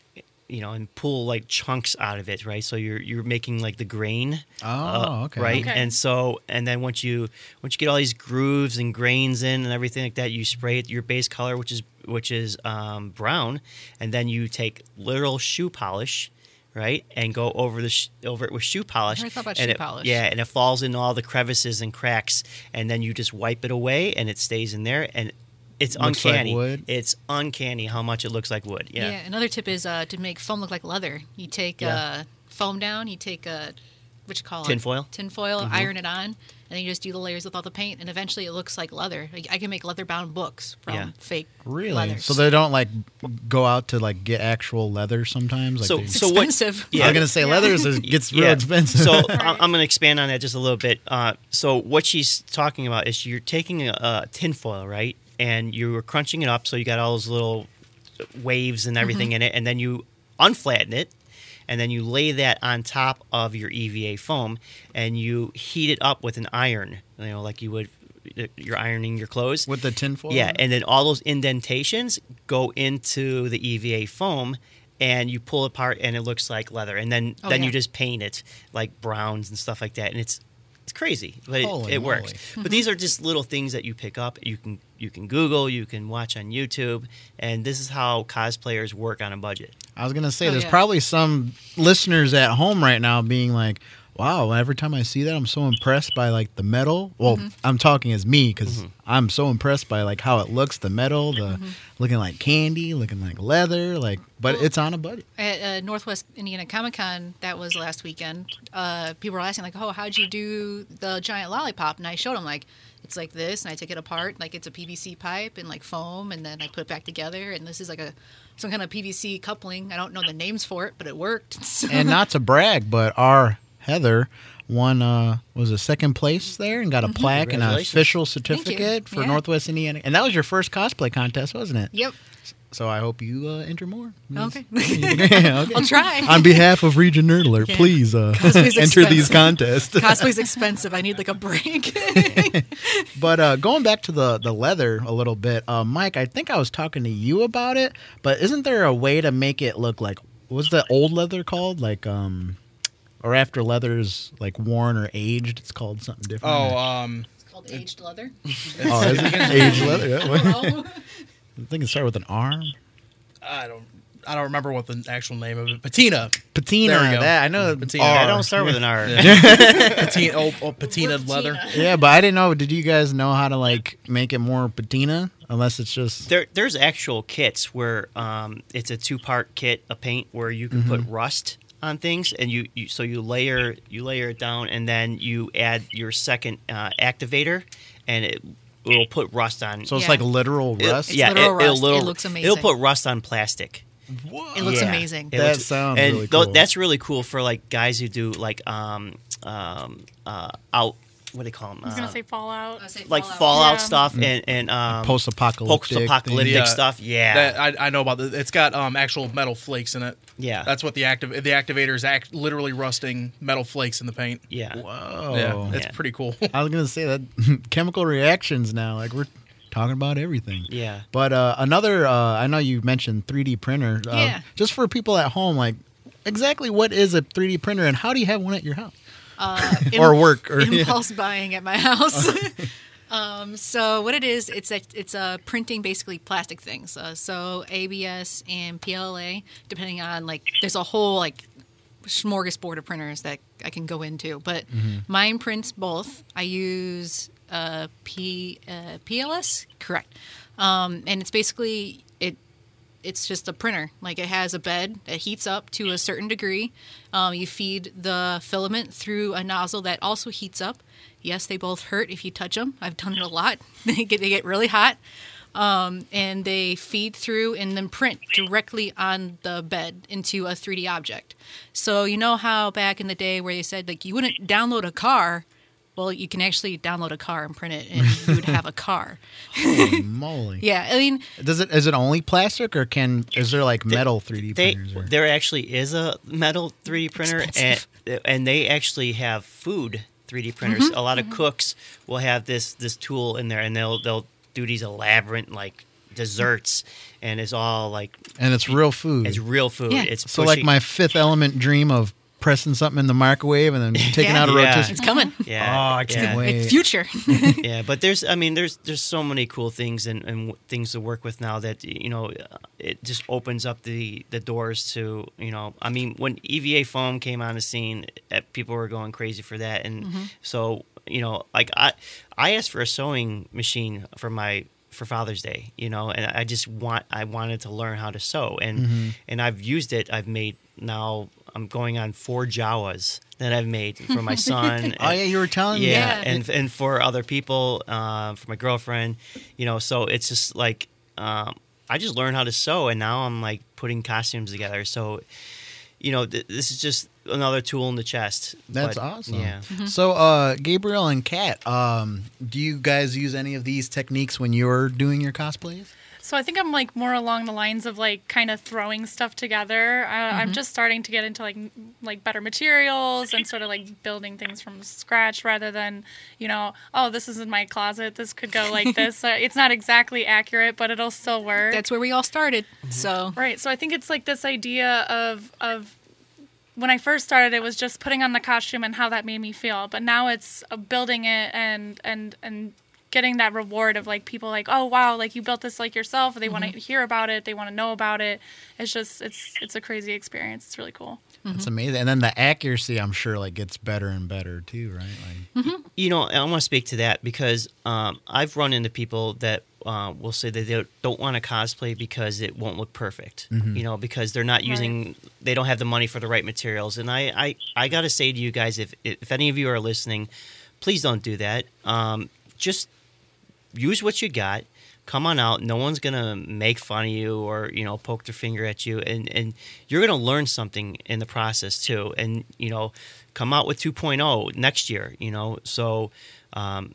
you know, and pull like chunks out of it, right? So you're you're making like the grain. Oh, uh, okay. Right, Okay. and so and then once you once you get all these grooves and grains in and everything like that, you spray it your base color, which is which is um, brown, and then you take literal shoe polish, right, and go over the sh- over it with shoe polish. I never thought about and shoe it- polish. Yeah, and it falls in all the crevices and cracks, and then you just wipe it away, and it stays in there, and it's Looks like uncanny. wood. It's uncanny how much it looks like wood. Yeah. Yeah. Another tip is uh, to make foam look like leather. You take Yeah. uh, foam down. You take a what you call it? Tinfoil? Tinfoil. Mhm. Iron it on, and then you just do the layers with all the paint, and eventually it looks like leather. Like, I can make leather-bound books from Yeah. fake Really? leather. So they don't like go out to like get actual leather sometimes. Like So- they- it's so what- expensive. Yeah. I was gonna say leather is it gets real Yeah. expensive. So I- I'm going to expand on that just a little bit. Uh, so what she's talking about is you're taking a, a tinfoil, right, and you were crunching it up, so you got all those little waves and everything in it, and then you unflatten it, and then you lay that on top of your E V A foam, and you heat it up with an iron, you know, like you would. You're ironing your clothes with the tinfoil. Yeah, and then all those indentations go into the E V A foam, and you pull it apart, and it looks like leather. And then, Oh, then yeah. you just paint it like browns and stuff like that, and it's it's crazy, but it, Holy it works. moly. But these are just little things that you pick up. You can you can Google, you can watch on YouTube, and this is how cosplayers work on a budget. I was gonna say Oh, there's yeah. probably some listeners at home right now being like, "Wow, every time I see that, I'm so impressed by like the metal." Well, Mm-hmm. I'm talking as me because Mhm. I'm so impressed by like how it looks, the metal, the Mm-hmm. looking like candy, looking like leather, like. But Well- it's on a budget. At uh, Northwest Indiana Comic Con, that was last weekend. Uh, people were asking like, "Oh, how'd you do the giant lollipop?" And I showed them like, it's like this, and I take it apart, like it's a P V C pipe and like foam, and then I put it back together, and this is like a some kind of P V C coupling. I don't know the names for it, but it worked. So- And not to brag, but our Heather won uh was a second place there and got a plaque and an Congratulations. official you. certificate for Yeah. Northwest Indiana. And that was your first cosplay contest, wasn't it? Yep. So I hope you uh, enter more. Okay. Yeah, okay. I'll try. On behalf of Region Nerd Alert, Yeah. please uh, Cosplay's enter these expensive. contests. Cosplay's expensive. I need like a break. But uh, going back to the, the leather a little bit, uh, Mike, I think I was talking to you about it, but isn't there a way to make it look like, what's the old leather called? Like, um, or after leather's like worn or aged, it's called something different. Oh, um, It's called aged leather. oh is it aged leather? Yeah. Oh. I think it started with an R. I don't, I don't remember what the actual name of it. Patina, Patina. There we go. That I know. Patina. R. Yeah, don't start with an R. patina, oh, oh, patina leather. Yeah, but I didn't know. Did you guys know how to like make it more patina? Unless it's just There, there's actual kits where um, it's a two-part kit of paint where you can put rust on things, and you, you so you layer you layer it down, and then you add your second uh, activator, and it will put rust on. so it's Yeah. like literal It- rust. It's yeah, literal it, it'll rust. little- It looks It'll amazing. put rust on plastic. It looks Yeah. amazing. It That looks- sounds and really tho- cool. That's really cool for like guys who do like um um uh out what do they call them? I was gonna say Fallout. like Fallout Yeah. stuff and and um, Post-apocalyptic. post-apocalyptic Yeah. stuff. Yeah, That I, I know about. The, it's got um, actual metal flakes in it. yeah, That's what the active the activator is act, literally rusting metal flakes in the paint. yeah. Whoa. Yeah, it's Yeah. pretty cool. I was gonna say that chemical reactions now. Like we're talking about everything. Yeah. But uh, another, uh, I know you mentioned three D printer. Uh, Yeah. Just for people at home, like exactly what is a three D printer and how do you have one at your house Uh, or im- work? Or yeah. impulse buying at my house. um, so what it is, it's a, it's a printing basically plastic things. Uh, so A B S and P L A, depending on like, there's a whole like smorgasbord of printers that I can go into, but mine prints both. I use uh, P uh, P L S, correct, um, and it's basically it. It's just a printer. Like it has a bed that heats up to a certain degree. Um, you feed the filament through a nozzle that also heats up. Yes, they both hurt if you touch them. I've done it a lot. They get they get really hot, um, and they feed through and then print directly on the bed into a three D object. So you know how back in the day where they said like you wouldn't download a car. Well, you can actually download a car and print it, and you would have a car. Holy moly. Yeah, I mean, Does it is it only plastic or can is there like metal three D They, printers? Or? there actually is a metal three D printer, and Expensive. and they actually have food three D printers. Mm-hmm. A lot of cooks will have this this tool in there, and they'll they'll do these elaborate like desserts, and it's all like And it's real food. it's real food. Yeah. It's so like pushing- my Fifth Element dream of pressing something in the microwave and then taking Yeah. out a Yeah. rotisserie. It's coming. yeah, Oh, I can't yeah. wait. It's future. Yeah, but there's, I mean, there's there's so many cool things and, and w- things to work with now that you know, uh, it just opens up the, the doors to you know. I mean, when E V A foam came on the scene, uh, people were going crazy for that, and so you know, like I I asked for a sewing machine for my for Father's Day, you know, and I just want I wanted to learn how to sew, and and I've used it. I've made now. I'm going on four Jawas that I've made for my son. Oh yeah, you were telling me. Yeah, Yeah. and and for other people, uh, for my girlfriend, you know. So it's just like um, I just learned how to sew, and now I'm like putting costumes together. So, you know, th- this is just another tool in the chest. That's But, awesome. Yeah. So, uh, Gabriel and Kat, um, do you guys use any of these techniques when you're doing your cosplays? So I think I'm like more along the lines of like kind of throwing stuff together. Uh, I'm just starting to get into like m- like better materials and sort of like building things from scratch rather than, you know, oh, this is in my closet. This could go like this. Uh, it's not exactly accurate, but it'll still work. That's where we all started. So Right. So I think it's like this idea of of when I first started, it was just putting on the costume and how that made me feel. But now it's uh, building it and and and getting that reward of like people like, oh wow, like you built this like yourself. They want to hear about it. They want to know about it. It's just it's it's a crazy experience. It's really cool. That's amazing. And then the accuracy, I'm sure, like gets better and better too, right? Like, You know, I want to speak to that because um, I've run into people that uh, will say that they don't want to cosplay because it won't look perfect. You know, because they're not using, they don't have the money for the right materials. And I, I, I got to say to you guys, if if any of you are listening, please don't do that. Um, just use what you got. Come on out. No one's gonna make fun of you or you know poke their finger at you, and and you're gonna learn something in the process too. And you know, come out with two point oh next year. You know, so um,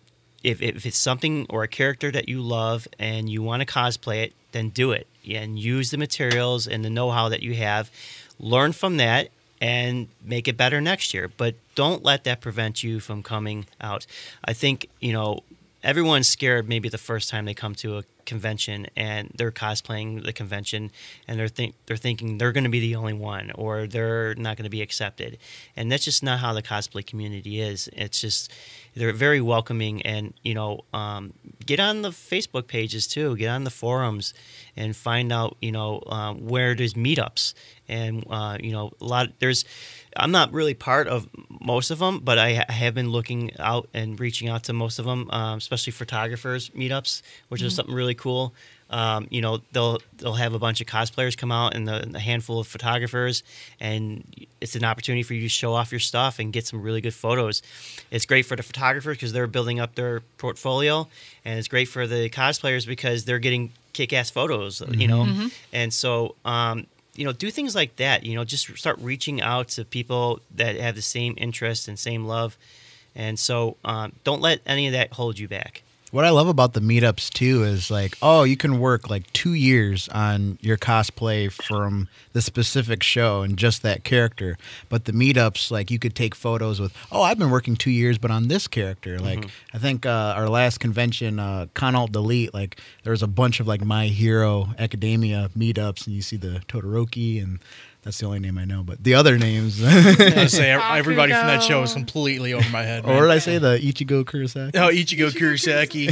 if if it's something or a character that you love and you want to cosplay it, then do it. Yeah, and use the materials and the know-how that you have. Learn from that and make it better next year. But don't let that prevent you from coming out. I think you know. Everyone's scared maybe the first time they come to a convention and they're cosplaying the convention and they're think they're thinking they're going to be the only one or they're not going to be accepted. And that's just not how the cosplay community is. It's just they're very welcoming and, you know, um, get on the Facebook pages too, get on the forums and find out, you know, um, where there's meetups and, uh, you know, a lot there's I'm not really part of most of them, but I have been looking out and reaching out to most of them, um, especially photographers meetups, which is something really cool. Um, you know, they'll they'll have a bunch of cosplayers come out and, the, and a handful of photographers, and it's an opportunity for you to show off your stuff and get some really good photos. It's great for the photographers because they're building up their portfolio, and it's great for the cosplayers because they're getting kick-ass photos. You know, and so. Um, You know, do things like that. You know, just start reaching out to people that have the same interest and same love, and so um, don't let any of that hold you back. what I love about the meetups too is like, oh, you can work like two years on your cosplay from the specific show and just that character. But the meetups, like you could take photos with, oh, I've been working two years, but on this character. Like I think uh, our last convention, uh, Con Alt Delete, like there was a bunch of like My Hero Academia meetups, and you see the Todoroki, and that's the only name I know. But the other names, I say everybody from that show is Bakugo. completely over my head. or Man. what did I say? The Ichigo Kurosaki. Oh, Ichigo Kurosaki.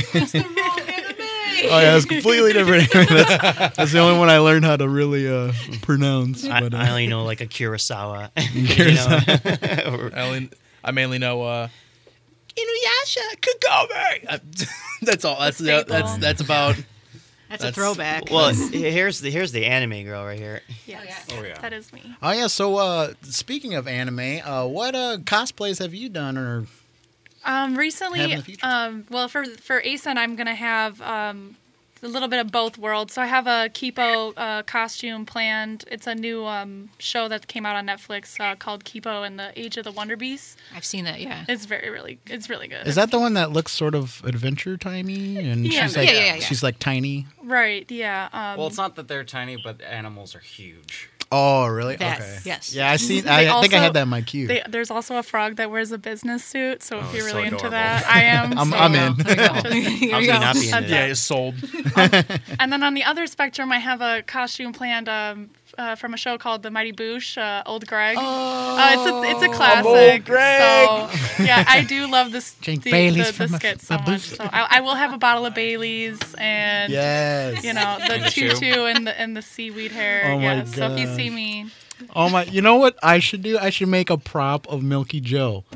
Oh yeah, it's completely different. that's, that's the only one I learned how to really uh, pronounce. I, but, uh, I only know like a Kurosawa. you know? Or- I, only, I mainly know uh, Inuyasha Kagome. Uh, that's all. That's Staple. that's that's about. that's, That's- a throwback. well, here's the here's the anime girl right here. Yes. Oh, yeah. That is me. Oh yeah. So uh, speaking of anime, uh, what uh, cosplays have you done? Or Um, Have recently, in the future. um, well, for for A S E N, I'm gonna have um, a little bit of both worlds. So I have a Kipo uh, costume planned. It's a new um, show that came out on Netflix uh, called Kipo and the Age of the Wonder Beasts. I've seen that. Yeah. It's very really, it's really good. is that the one that looks sort of adventure timey? And Yeah. she's like, Yeah, yeah, yeah. she's like tiny. right? Yeah. Um, Well, it's not that they're tiny, but the animals are huge. Oh, really? That- okay. yes. Yeah, I see. They I think I also- had that in my queue. They, there's also a frog that wears a business suit, so if Oh, you're so really into adorable. that, I am. I'm- so- I'm in. There you go. Just- There you How can go. you not be into That's Yeah, that? it's sold. And then on the other spectrum, I have a costume planned um, uh, from a show called The Mighty Boosh, uh, Old Greg. Oh, uh, it's a it's a classic. Old Greg. So yeah, I do love this the, Drink Baileys the, the from a- skit so a much. booth. So I, I will have a bottle of Bailey's and Yes. you know the And the shoe. tutu and the and the seaweed hair. Oh my yeah. So if you gosh. see me, Oh my! You know what I should do? I should make a prop of Milky Joe,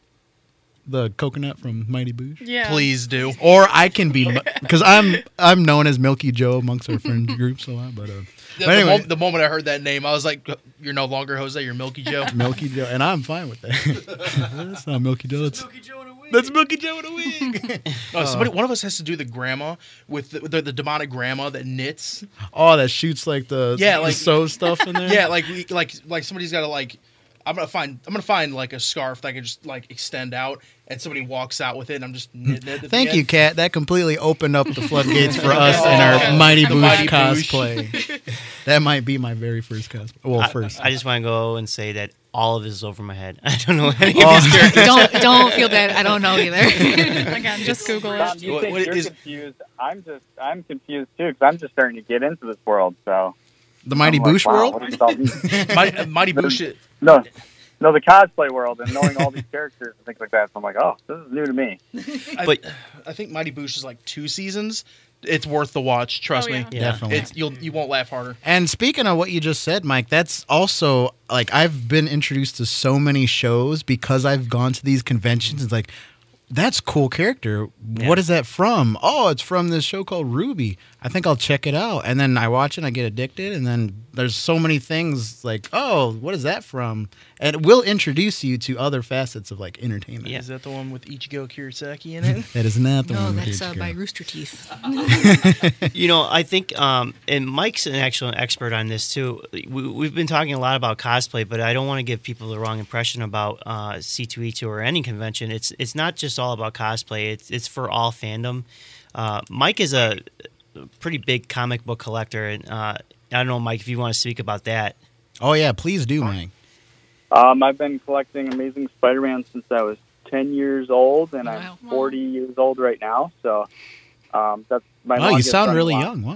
the coconut from Mighty Boosh. yeah, Please do. Or I can be because I'm I'm known as Milky Joe amongst our friend groups a lot. But uh, The, But anyway. the, mo- the moment I heard that name, I was like, "You're no longer Jose. You're Milky Joe." Milky Joe, and I'm fine with that. That's not Milky Joe. That's That's Milky Joe in a wig. Oh, somebody, one of us has to do the grandma with the, the, the demonic grandma that knits. Oh, that shoots like the Yeah, the like- sew stuff in there. Yeah, like we like like somebody's got to like. I'm gonna find I'm gonna find like a scarf that I can just like extend out, and somebody walks out with it, and I'm just knitting it. at the Thank end. you, Kat. That completely opened up the floodgates for us in our Oh, Mighty the Boosh Mighty Boosh. cosplay. That might be my very first cosplay. Well, I, first. I just want to go and say that all of this is over my head. I don't know any Oh. of these characters. don't don't feel bad. I don't know either. again, just Google Tom, it. you What- think what you're is- confused? I'm just I'm confused too because I'm just starting to get into this world. So the Mighty I'm like, Boosh wow, world. what does it all mean? Mighty, uh, Mighty Boosh. No, no, the cosplay world and knowing all these characters and things like that. So I'm like, oh, this is new to me. I, But- I think Mighty Boosh is like two seasons. It's worth the watch. Trust Oh, me. yeah. Yeah. Definitely. It's you'll you won't laugh harder. And speaking of what you just said, Mike, that's also like I've been introduced to so many shows because I've gone to these conventions. It's like, that's a cool character. Yeah. What is that from? Oh, it's from this show called Ruby. I think I'll check it out. And then I watch it and I get addicted. And then there's so many things like, oh, what is that from? And it will introduce you to other facets of like entertainment. Yeah. Is that the one with Ichigo Kurosaki in it? That is not the No, one. with that's uh, H K. by Rooster Teeth. You know, I think, um, and Mike's an actual expert on this too. We, we've been talking a lot about cosplay, but I don't want to give people the wrong impression about uh, C two E two or any convention. It's it's not just all about cosplay. It's it's for all fandom. Uh, Mike is a pretty big comic book collector, and uh, I don't know, Mike, if you want to speak about that. Oh, yeah. Please do, Mike. Um, I've been collecting Amazing Spider-Man since I was ten years old, and Wow. I'm forty years old right now. So um, that's my. Wow, you longest sound running really line. young. Wow.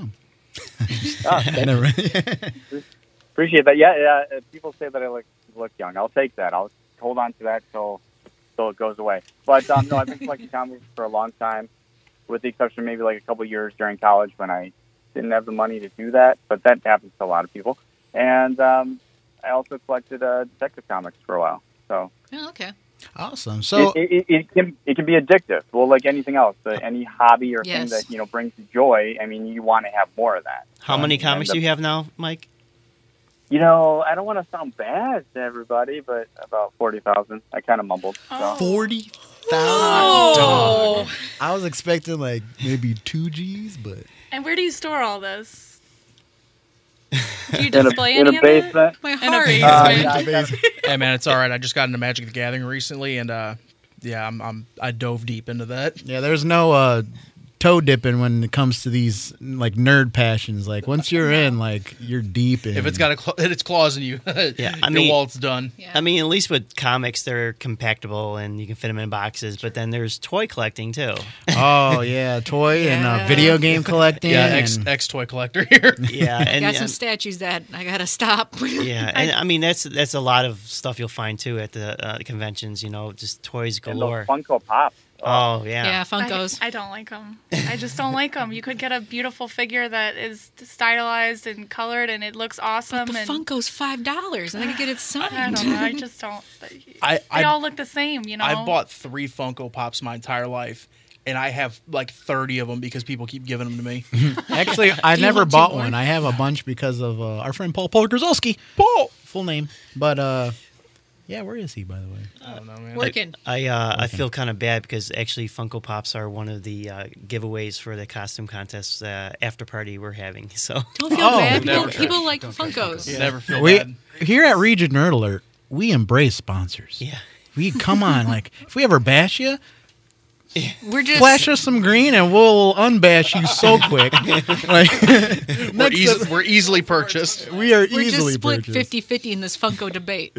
Ah, thank you. Never- Appreciate that. Yeah, yeah. uh, People say that I look look young. I'll take that. I'll hold on to that till till it goes away. But um, no, I've been collecting comics for a long time, with the exception of maybe like a couple years during college when I didn't have the money to do that. But that happens to a lot of people. And um, I also collected uh, Detective Comics for a while. So, Oh, okay. Awesome. So, it, it, it can it can be addictive. Well, like anything else, uh, any hobby or Yes. thing that you know brings you joy. I mean, you want to have more of that. How many And comics the- do you have now, Mike? You know, I don't want to sound bad to everybody, but about forty thousand. I kind of mumbled. So. forty thousand. Oh. I was expecting like maybe two G's, but And where do you store all this? Do you In a, display in any a of it? basement. My In a heart. basement. Uh, yeah, I got- Hey man, it's all right. I just got into Magic the Gathering recently, and uh, yeah, I'm, I'm I dove deep into that. yeah, there's no uh, toe dipping when it comes to these like nerd passions. Like once you're in, like you're deep in. If it's got a cl- its claws in you, Yeah, I your mean- wallet's done. Yeah. I mean, at least with comics, they're compactable and you can fit them in boxes. But then there's toy collecting too. oh yeah, toy and uh, Yeah. video game collecting. Yeah, ex and- ex toy collector here. Yeah, I and got some and- statues that I gotta stop. yeah, and I mean that's that's a lot of stuff you'll find too at the uh, conventions. You know, just toys And galore. those Funko Pops. Oh yeah. yeah, Funkos. I, I don't like them. I just don't like them. You could get a beautiful figure that is stylized and colored, and it looks awesome. the and Funko's five dollars, and I can get it I signed. don't know. I just don't. I They I, all look the same, you know. I bought three Funko Pops my entire life, and I have like thirty of them because people keep giving them to me. Actually, I Do you never want two bought more? one. I have a bunch because of uh, our friend Paul Paul Grzelski. Paul. Full name, but uh, yeah, where is he by the way? I don't know, man. Working. I uh, I Okay. feel kind of bad because actually Funko Pops are one of the uh, giveaways for the costume contest uh, after party we're having. So Don't feel Oh, bad. never People, try. people like Don't try Funkos. You never feel We bad. here at Region Nerd Alert, we embrace sponsors. yeah, We come on, like if we ever bash you, We're just Flash us some green and we'll unbash you so quick. Like, We're, next eas- up- we're easily purchased. we are we're easily just split purchased. fifty-fifty in this Funko debate.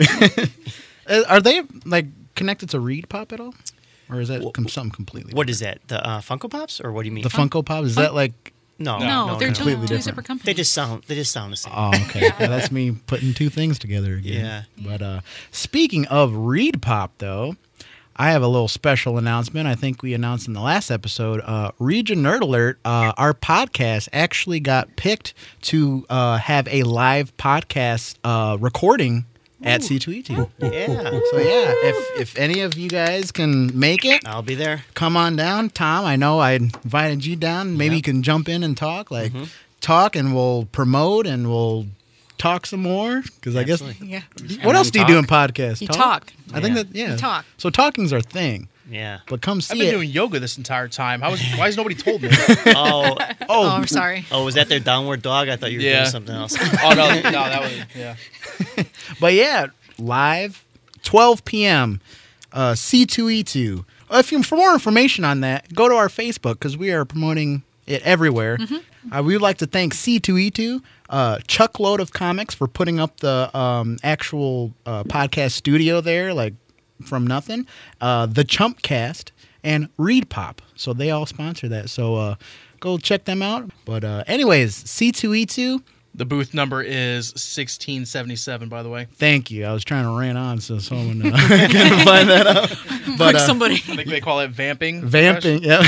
Uh, Are they like connected to Reed Pop at all, or is that com- something completely? What is that? The uh, Funko Pops, or what do you mean? the Funko Pop? Is that like? No, No, they're two, completely two different. separate companies. They just sound. They just sound the same. Oh, okay. Yeah, that's me putting two things together again. Yeah. But uh, speaking of Reed Pop, though, I have a little special announcement. I think we announced in the last episode. Uh, Region Nerd Alert, uh, our podcast actually got picked to uh, have a live podcast uh, recording at C two E two. Yeah, So yeah, if if any of you guys can make it, I'll be there. come on down. Tom, I know I invited you down. Maybe you can jump in and talk, like Mm-hmm. talk, and we'll promote and we'll talk some more. Because I guess Absolutely. Yeah, what else do you do in podcasts? you talk. I think Yeah. that yeah. You talk. So talking's our thing. Yeah. But come I've see been it. doing yoga this entire time. How is, why has nobody told me? Oh, Oh, I'm sorry. oh, was that their downward dog? I thought you were Yeah. doing something else. Oh no, no, that was yeah. But yeah, live, twelve p.m. Uh, C two E two. If you for more information on that, go to our Facebook because we are promoting it everywhere. Uh, we would like to thank C two E two, uh, Chuck Load of Comics for putting up the um, actual uh, podcast studio there, like from nothing. Uh, the Chump Cast and Reed Pop, so they all sponsor that. So uh, go check them out. But uh, anyways, C two E two. The booth number is sixteen seventy-seven. By the way, Thank you. I was trying to rant on so someone uh, can find that out. But Like uh, somebody. I think they call it vamping. vamping, yeah.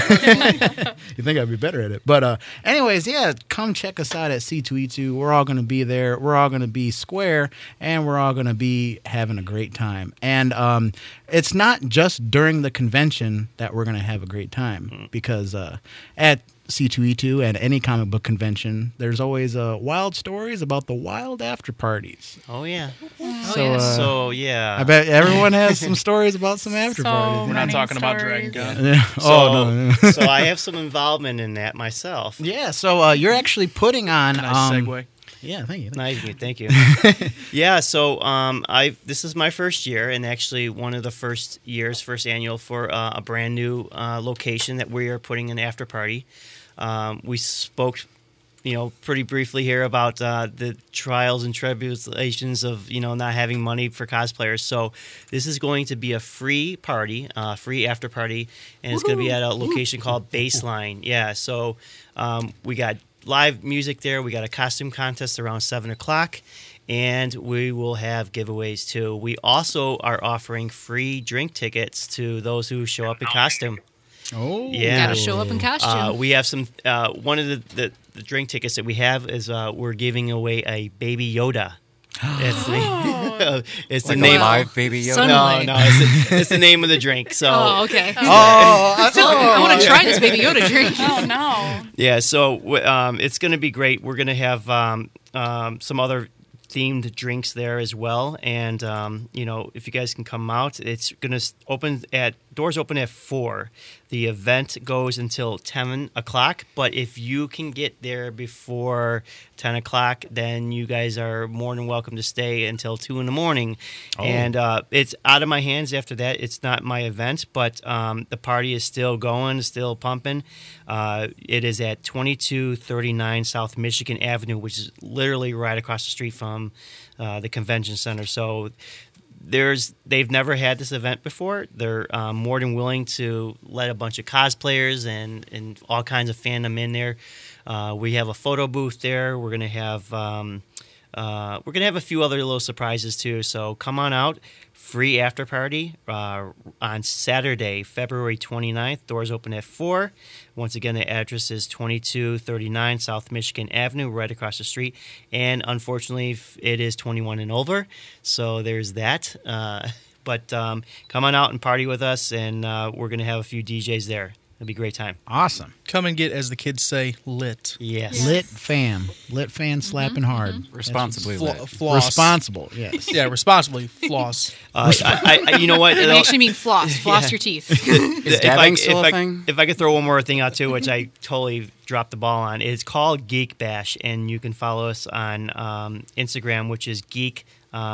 You think I'd be better at it? But uh, anyways, yeah, come check us out at C two E two. We're all going to be there. We're all going to be square, and we're all going to be having a great time. And um, it's not just during the convention that we're going to have a great time, because uh, at C two E two and any comic book convention, there's always uh, wild stories about the wild after parties. Oh yeah. Oh, So, yeah. uh, So yeah. I bet everyone has some stories about some after So parties. We're not many talking about Dragon stories. Con. Yeah. So, oh no. no. so I have some involvement in that myself. Yeah. So uh, you're actually putting on. Nice um, segue. Yeah. Thank you. Nice, thank you. Yeah, so um, I this is my first year, and actually one of the first years, first annual for uh, a brand new uh, location that we are putting an after party. Um, we spoke, you know, pretty briefly here about uh, the trials and tribulations of you know not having money for cosplayers. So this is going to be a free party, uh, free after party, and it's going to be at a location called Baseline. Yeah, so um, we got live music there. We got a costume contest around seven o'clock, and we will have giveaways too. We also are offering free drink tickets to those who show up in costume. Oh. Yeah. Gotta show up in costume. Uh, we have some. Uh, one of the, the, the drink tickets that we have is uh, we're giving away a Baby Yoda. It's the, it's the Like a name. live Baby Yoda. Suddenly. No, no, it's the, it's the name of the drink. So Oh, okay. Oh. I, I want to try this Baby Yoda drink. Oh no. yeah, so w- um, it's going to be great. We're going to have um, um, some other themed drinks there as well, and um, you know, if you guys can come out, it's going to open at doors open at four. The event goes until ten o'clock, but if you can get there before ten o'clock, then you guys are more than welcome to stay until two in the morning. And uh, it's out of my hands after that. It's not my event, but um, the party is still going, still pumping. Uh, it is at twenty-two thirty-nine South Michigan Avenue, which is literally right across the street from uh, the convention center. So there's they've never had this event before. They're um, more than willing to let a bunch of cosplayers and, and all kinds of fandom in there. Uh, we have a photo booth there. We're gonna have um, uh, we're gonna have a few other little surprises too. So come on out. Free after party uh, on Saturday, February twenty-ninth. Doors open at four. Once again, the address is twenty-two thirty-nine South Michigan Avenue, right across the street. And unfortunately, f- it is twenty-one and over, so there's that. Uh, but um, come on out and party with us, and uh, we're going to have a few D Js there. It'll be a great time. awesome. Come and get, as the kids say, lit. Yes. Lit fam. Lit fan slapping hard. Responsibly Flo- lit. floss. Responsible. Yes. Yeah, responsibly floss. Uh, I, I, you know what? I actually mean floss. Floss Yeah. your teeth. Is if I, dabbing if, still a I, thing? if I could throw one more thing out too, which I totally dropped the ball on, it's called Geek Bash, and you can follow us on um, Instagram, which is Geek uh,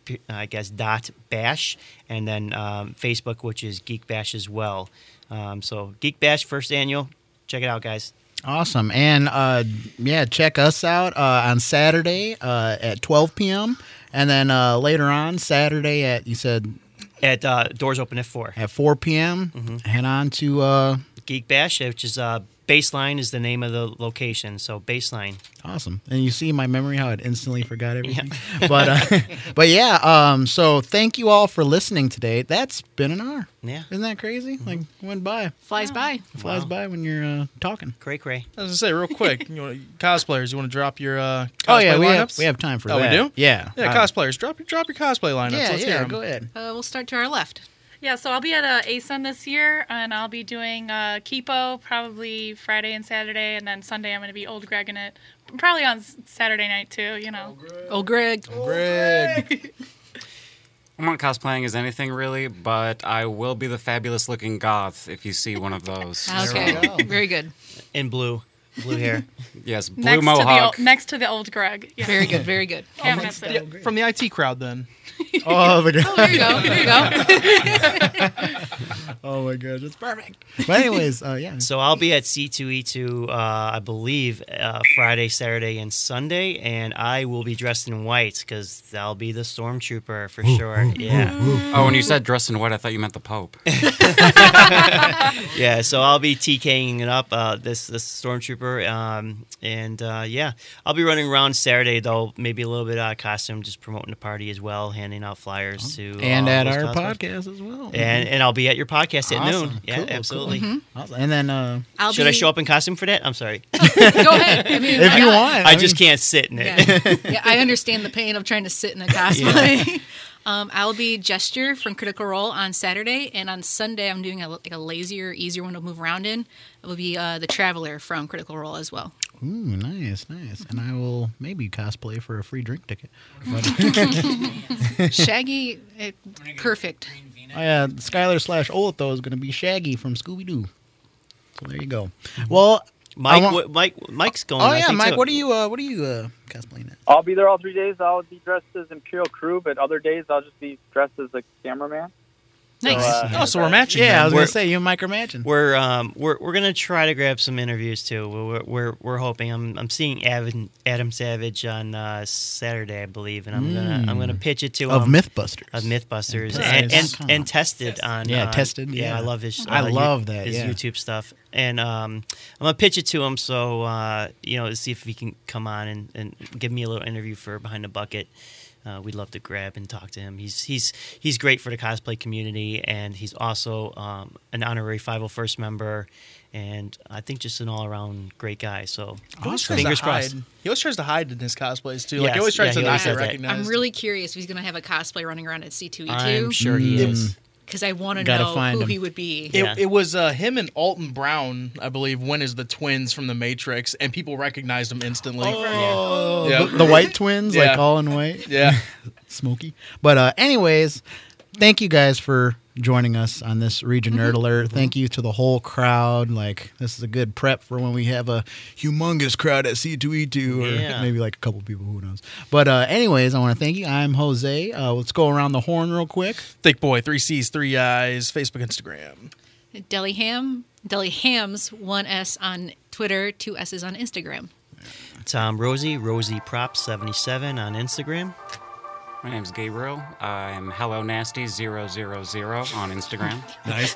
I guess, dot bash, and then um, Facebook, which is Geek Bash as well. Um, so Geek Bash first annual. Check it out, guys. Awesome. And, uh, yeah, check us out uh, on Saturday uh, at twelve p.m. And then uh, later on, Saturday at, you said? At uh, doors open at four. At four p.m. Mm-hmm. Head on to... Uh, Geek Bash, which is uh, Baseline is the name of the location. So Baseline. Awesome. And you see my memory, how it instantly forgot everything. Yeah. but, uh, but, yeah, um, so thank you all for listening today. That's been an hour. Yeah. Isn't that crazy? Mm-hmm. Like, went by. Flies wow. by. It flies wow. by when you're uh, talking. Cray cray. I was going to say, real quick, you know, cosplayers, you want to drop your uh, cosplay oh, yeah, we lineups? have, we have time for oh, that. Oh, we do? Yeah. Yeah, uh, cosplayers, drop, drop your cosplay lineups. Yeah, Let's yeah, hear 'em. go ahead. Uh, we'll start to our left. Yeah, so I'll be at uh, A S U N this year, and I'll be doing uh, Kipo probably Friday and Saturday, and then Sunday I'm going to be Old Greg in it. Probably on Saturday night too, you know. Old Greg. Old Greg. I'm not cosplaying as anything really, but I will be the fabulous looking goth if you see one of those. Okay, very good. In blue. Blue hair. Yes, blue next mohawk. To the, next to the Old Greg. Yeah. Very good, very good. Can't miss it. Yeah, from the I T crowd then. Oh, but oh, there you go. There you go. Oh my gosh, that's perfect. But anyways, uh, yeah. So I'll be at C two E two, uh, I believe, uh, Friday, Saturday, and Sunday, and I will be dressed in white because I'll be the stormtrooper for ooh, sure. Ooh, yeah. Ooh, ooh. Oh, when you said dressed in white, I thought you meant the Pope. Yeah, so I'll be TKing it up, uh, this this stormtrooper, um, and uh, yeah, I'll be running around Saturday though, maybe a little bit out of costume, just promoting the party as well, handing out flyers to and all at those our cosplayers. Podcast as well, and and I'll be at your podcast at awesome. noon. Yeah, cool, absolutely. Cool. Mm-hmm. Awesome. And then uh, I'll should be... I show up in costume for that? I'm sorry. Go ahead. I mean, if you not? want, I, I just mean... can't sit in it. Yeah. Yeah, I understand the pain of trying to sit in a cosplay. Yeah. Um, I'll be Gesture from Critical Role on Saturday, and on Sunday I'm doing a, like a lazier, easier one to move around in. It will be uh, the Traveler from Critical Role as well. Ooh, nice, nice. And I will maybe cosplay for a free drink ticket. Shaggy, it, perfect. Oh, yeah, Skylar slash Olitho is going to be Shaggy from Scooby-Doo. So there you go. Well, Mike, want... what, Mike, Mike's going. Oh I yeah, think Mike. too. What are you? Uh, what are you uh, cosplaying as? I'll be there all three days. I'll be dressed as Imperial Crew, but other days I'll just be dressed as a cameraman. Nice. So, uh, oh, so we're matching. Yeah, then. I was We're- going to say you and Mike are matching. We're um we're we're gonna try to grab some interviews too. We're we're we're hoping. I'm I'm seeing Adam, Adam Savage on uh, Saturday, I believe, and I'm Mm. gonna I'm gonna pitch it to of him MythBusters. of MythBusters Nice. and and, Nice. and tested on Yeah, uh, Tested, yeah. I love his. I uh, love you- that, his yeah. YouTube stuff, and um I'm gonna pitch it to him so uh you know to see if he can come on and, and give me a little interview for Behind the Bucket. Uh, we'd love to grab and talk to him. He's he's he's great for the cosplay community, and he's also um, an honorary five oh first member, and I think just an all around great guy. So He always tries fingers to hide. crossed. He always tries to hide in his cosplays too. Like Yes, he always tries yeah, to he not always get does that. recognized. I'm really curious if he's going to have a cosplay running around at C two E two. I'm sure he Mm. is. Because I want to Gotta know find who him. he would be. It, Yeah. it was uh, him and Alton Brown, I believe, went as the twins from The Matrix, and people recognized them instantly. Oh, Yeah. the, the white twins, Yeah. like all in white. Yeah. Smoky. But uh, anyways, thank you guys for joining us on this Region Nerd Alert. Thank you to the whole crowd. Like, this is a good prep for when we have a humongous crowd at C two E two, or Yeah. maybe like a couple people, who knows. But uh, anyways, I want to thank you. I'm Jose. Uh, let's go around the horn real quick. Thick Boy, three C's, three I's, Facebook, Instagram. Deli Ham, Deli Hams, one S on Twitter, two S's on Instagram. Tom Rosie, Rosie Prop seventy-seven on Instagram. My name's Gabriel. I'm Hello Nasty zero zero zero on Instagram. Nice.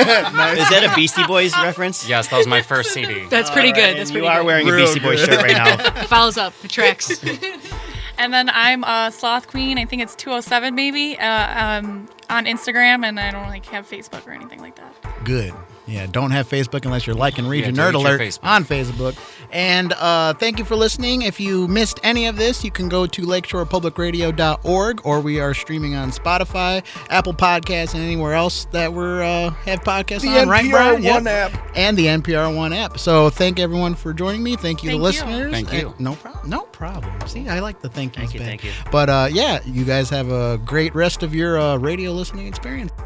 Is that a Beastie Boys reference? Yes, that was my first C D. That's pretty good. And That's you pretty are good. wearing a Real Beastie Boys good. shirt right now. It follows up. It tracks. And then I'm uh, Sloth Queen. I think it's two oh seven maybe uh, um, on Instagram, and I don't like have Facebook or anything like that. Good. Yeah, don't have Facebook unless you're liking Region Yeah, Nerd delete your Alert Facebook. on Facebook. And uh, thank you for listening. If you missed any of this, you can go to lakeshore public radio dot org, or we are streaming on Spotify, Apple Podcasts, and anywhere else that we're uh, have podcasts on. Right, Brian? Yep. app. And the N P R One app. So thank everyone for joining me. Thank you, Thank the you. listeners. Thank you. And- no problem. No problem. See, I like the thank yous. Thank you, back. thank you. But uh, yeah, you guys have a great rest of your uh, radio listening experience.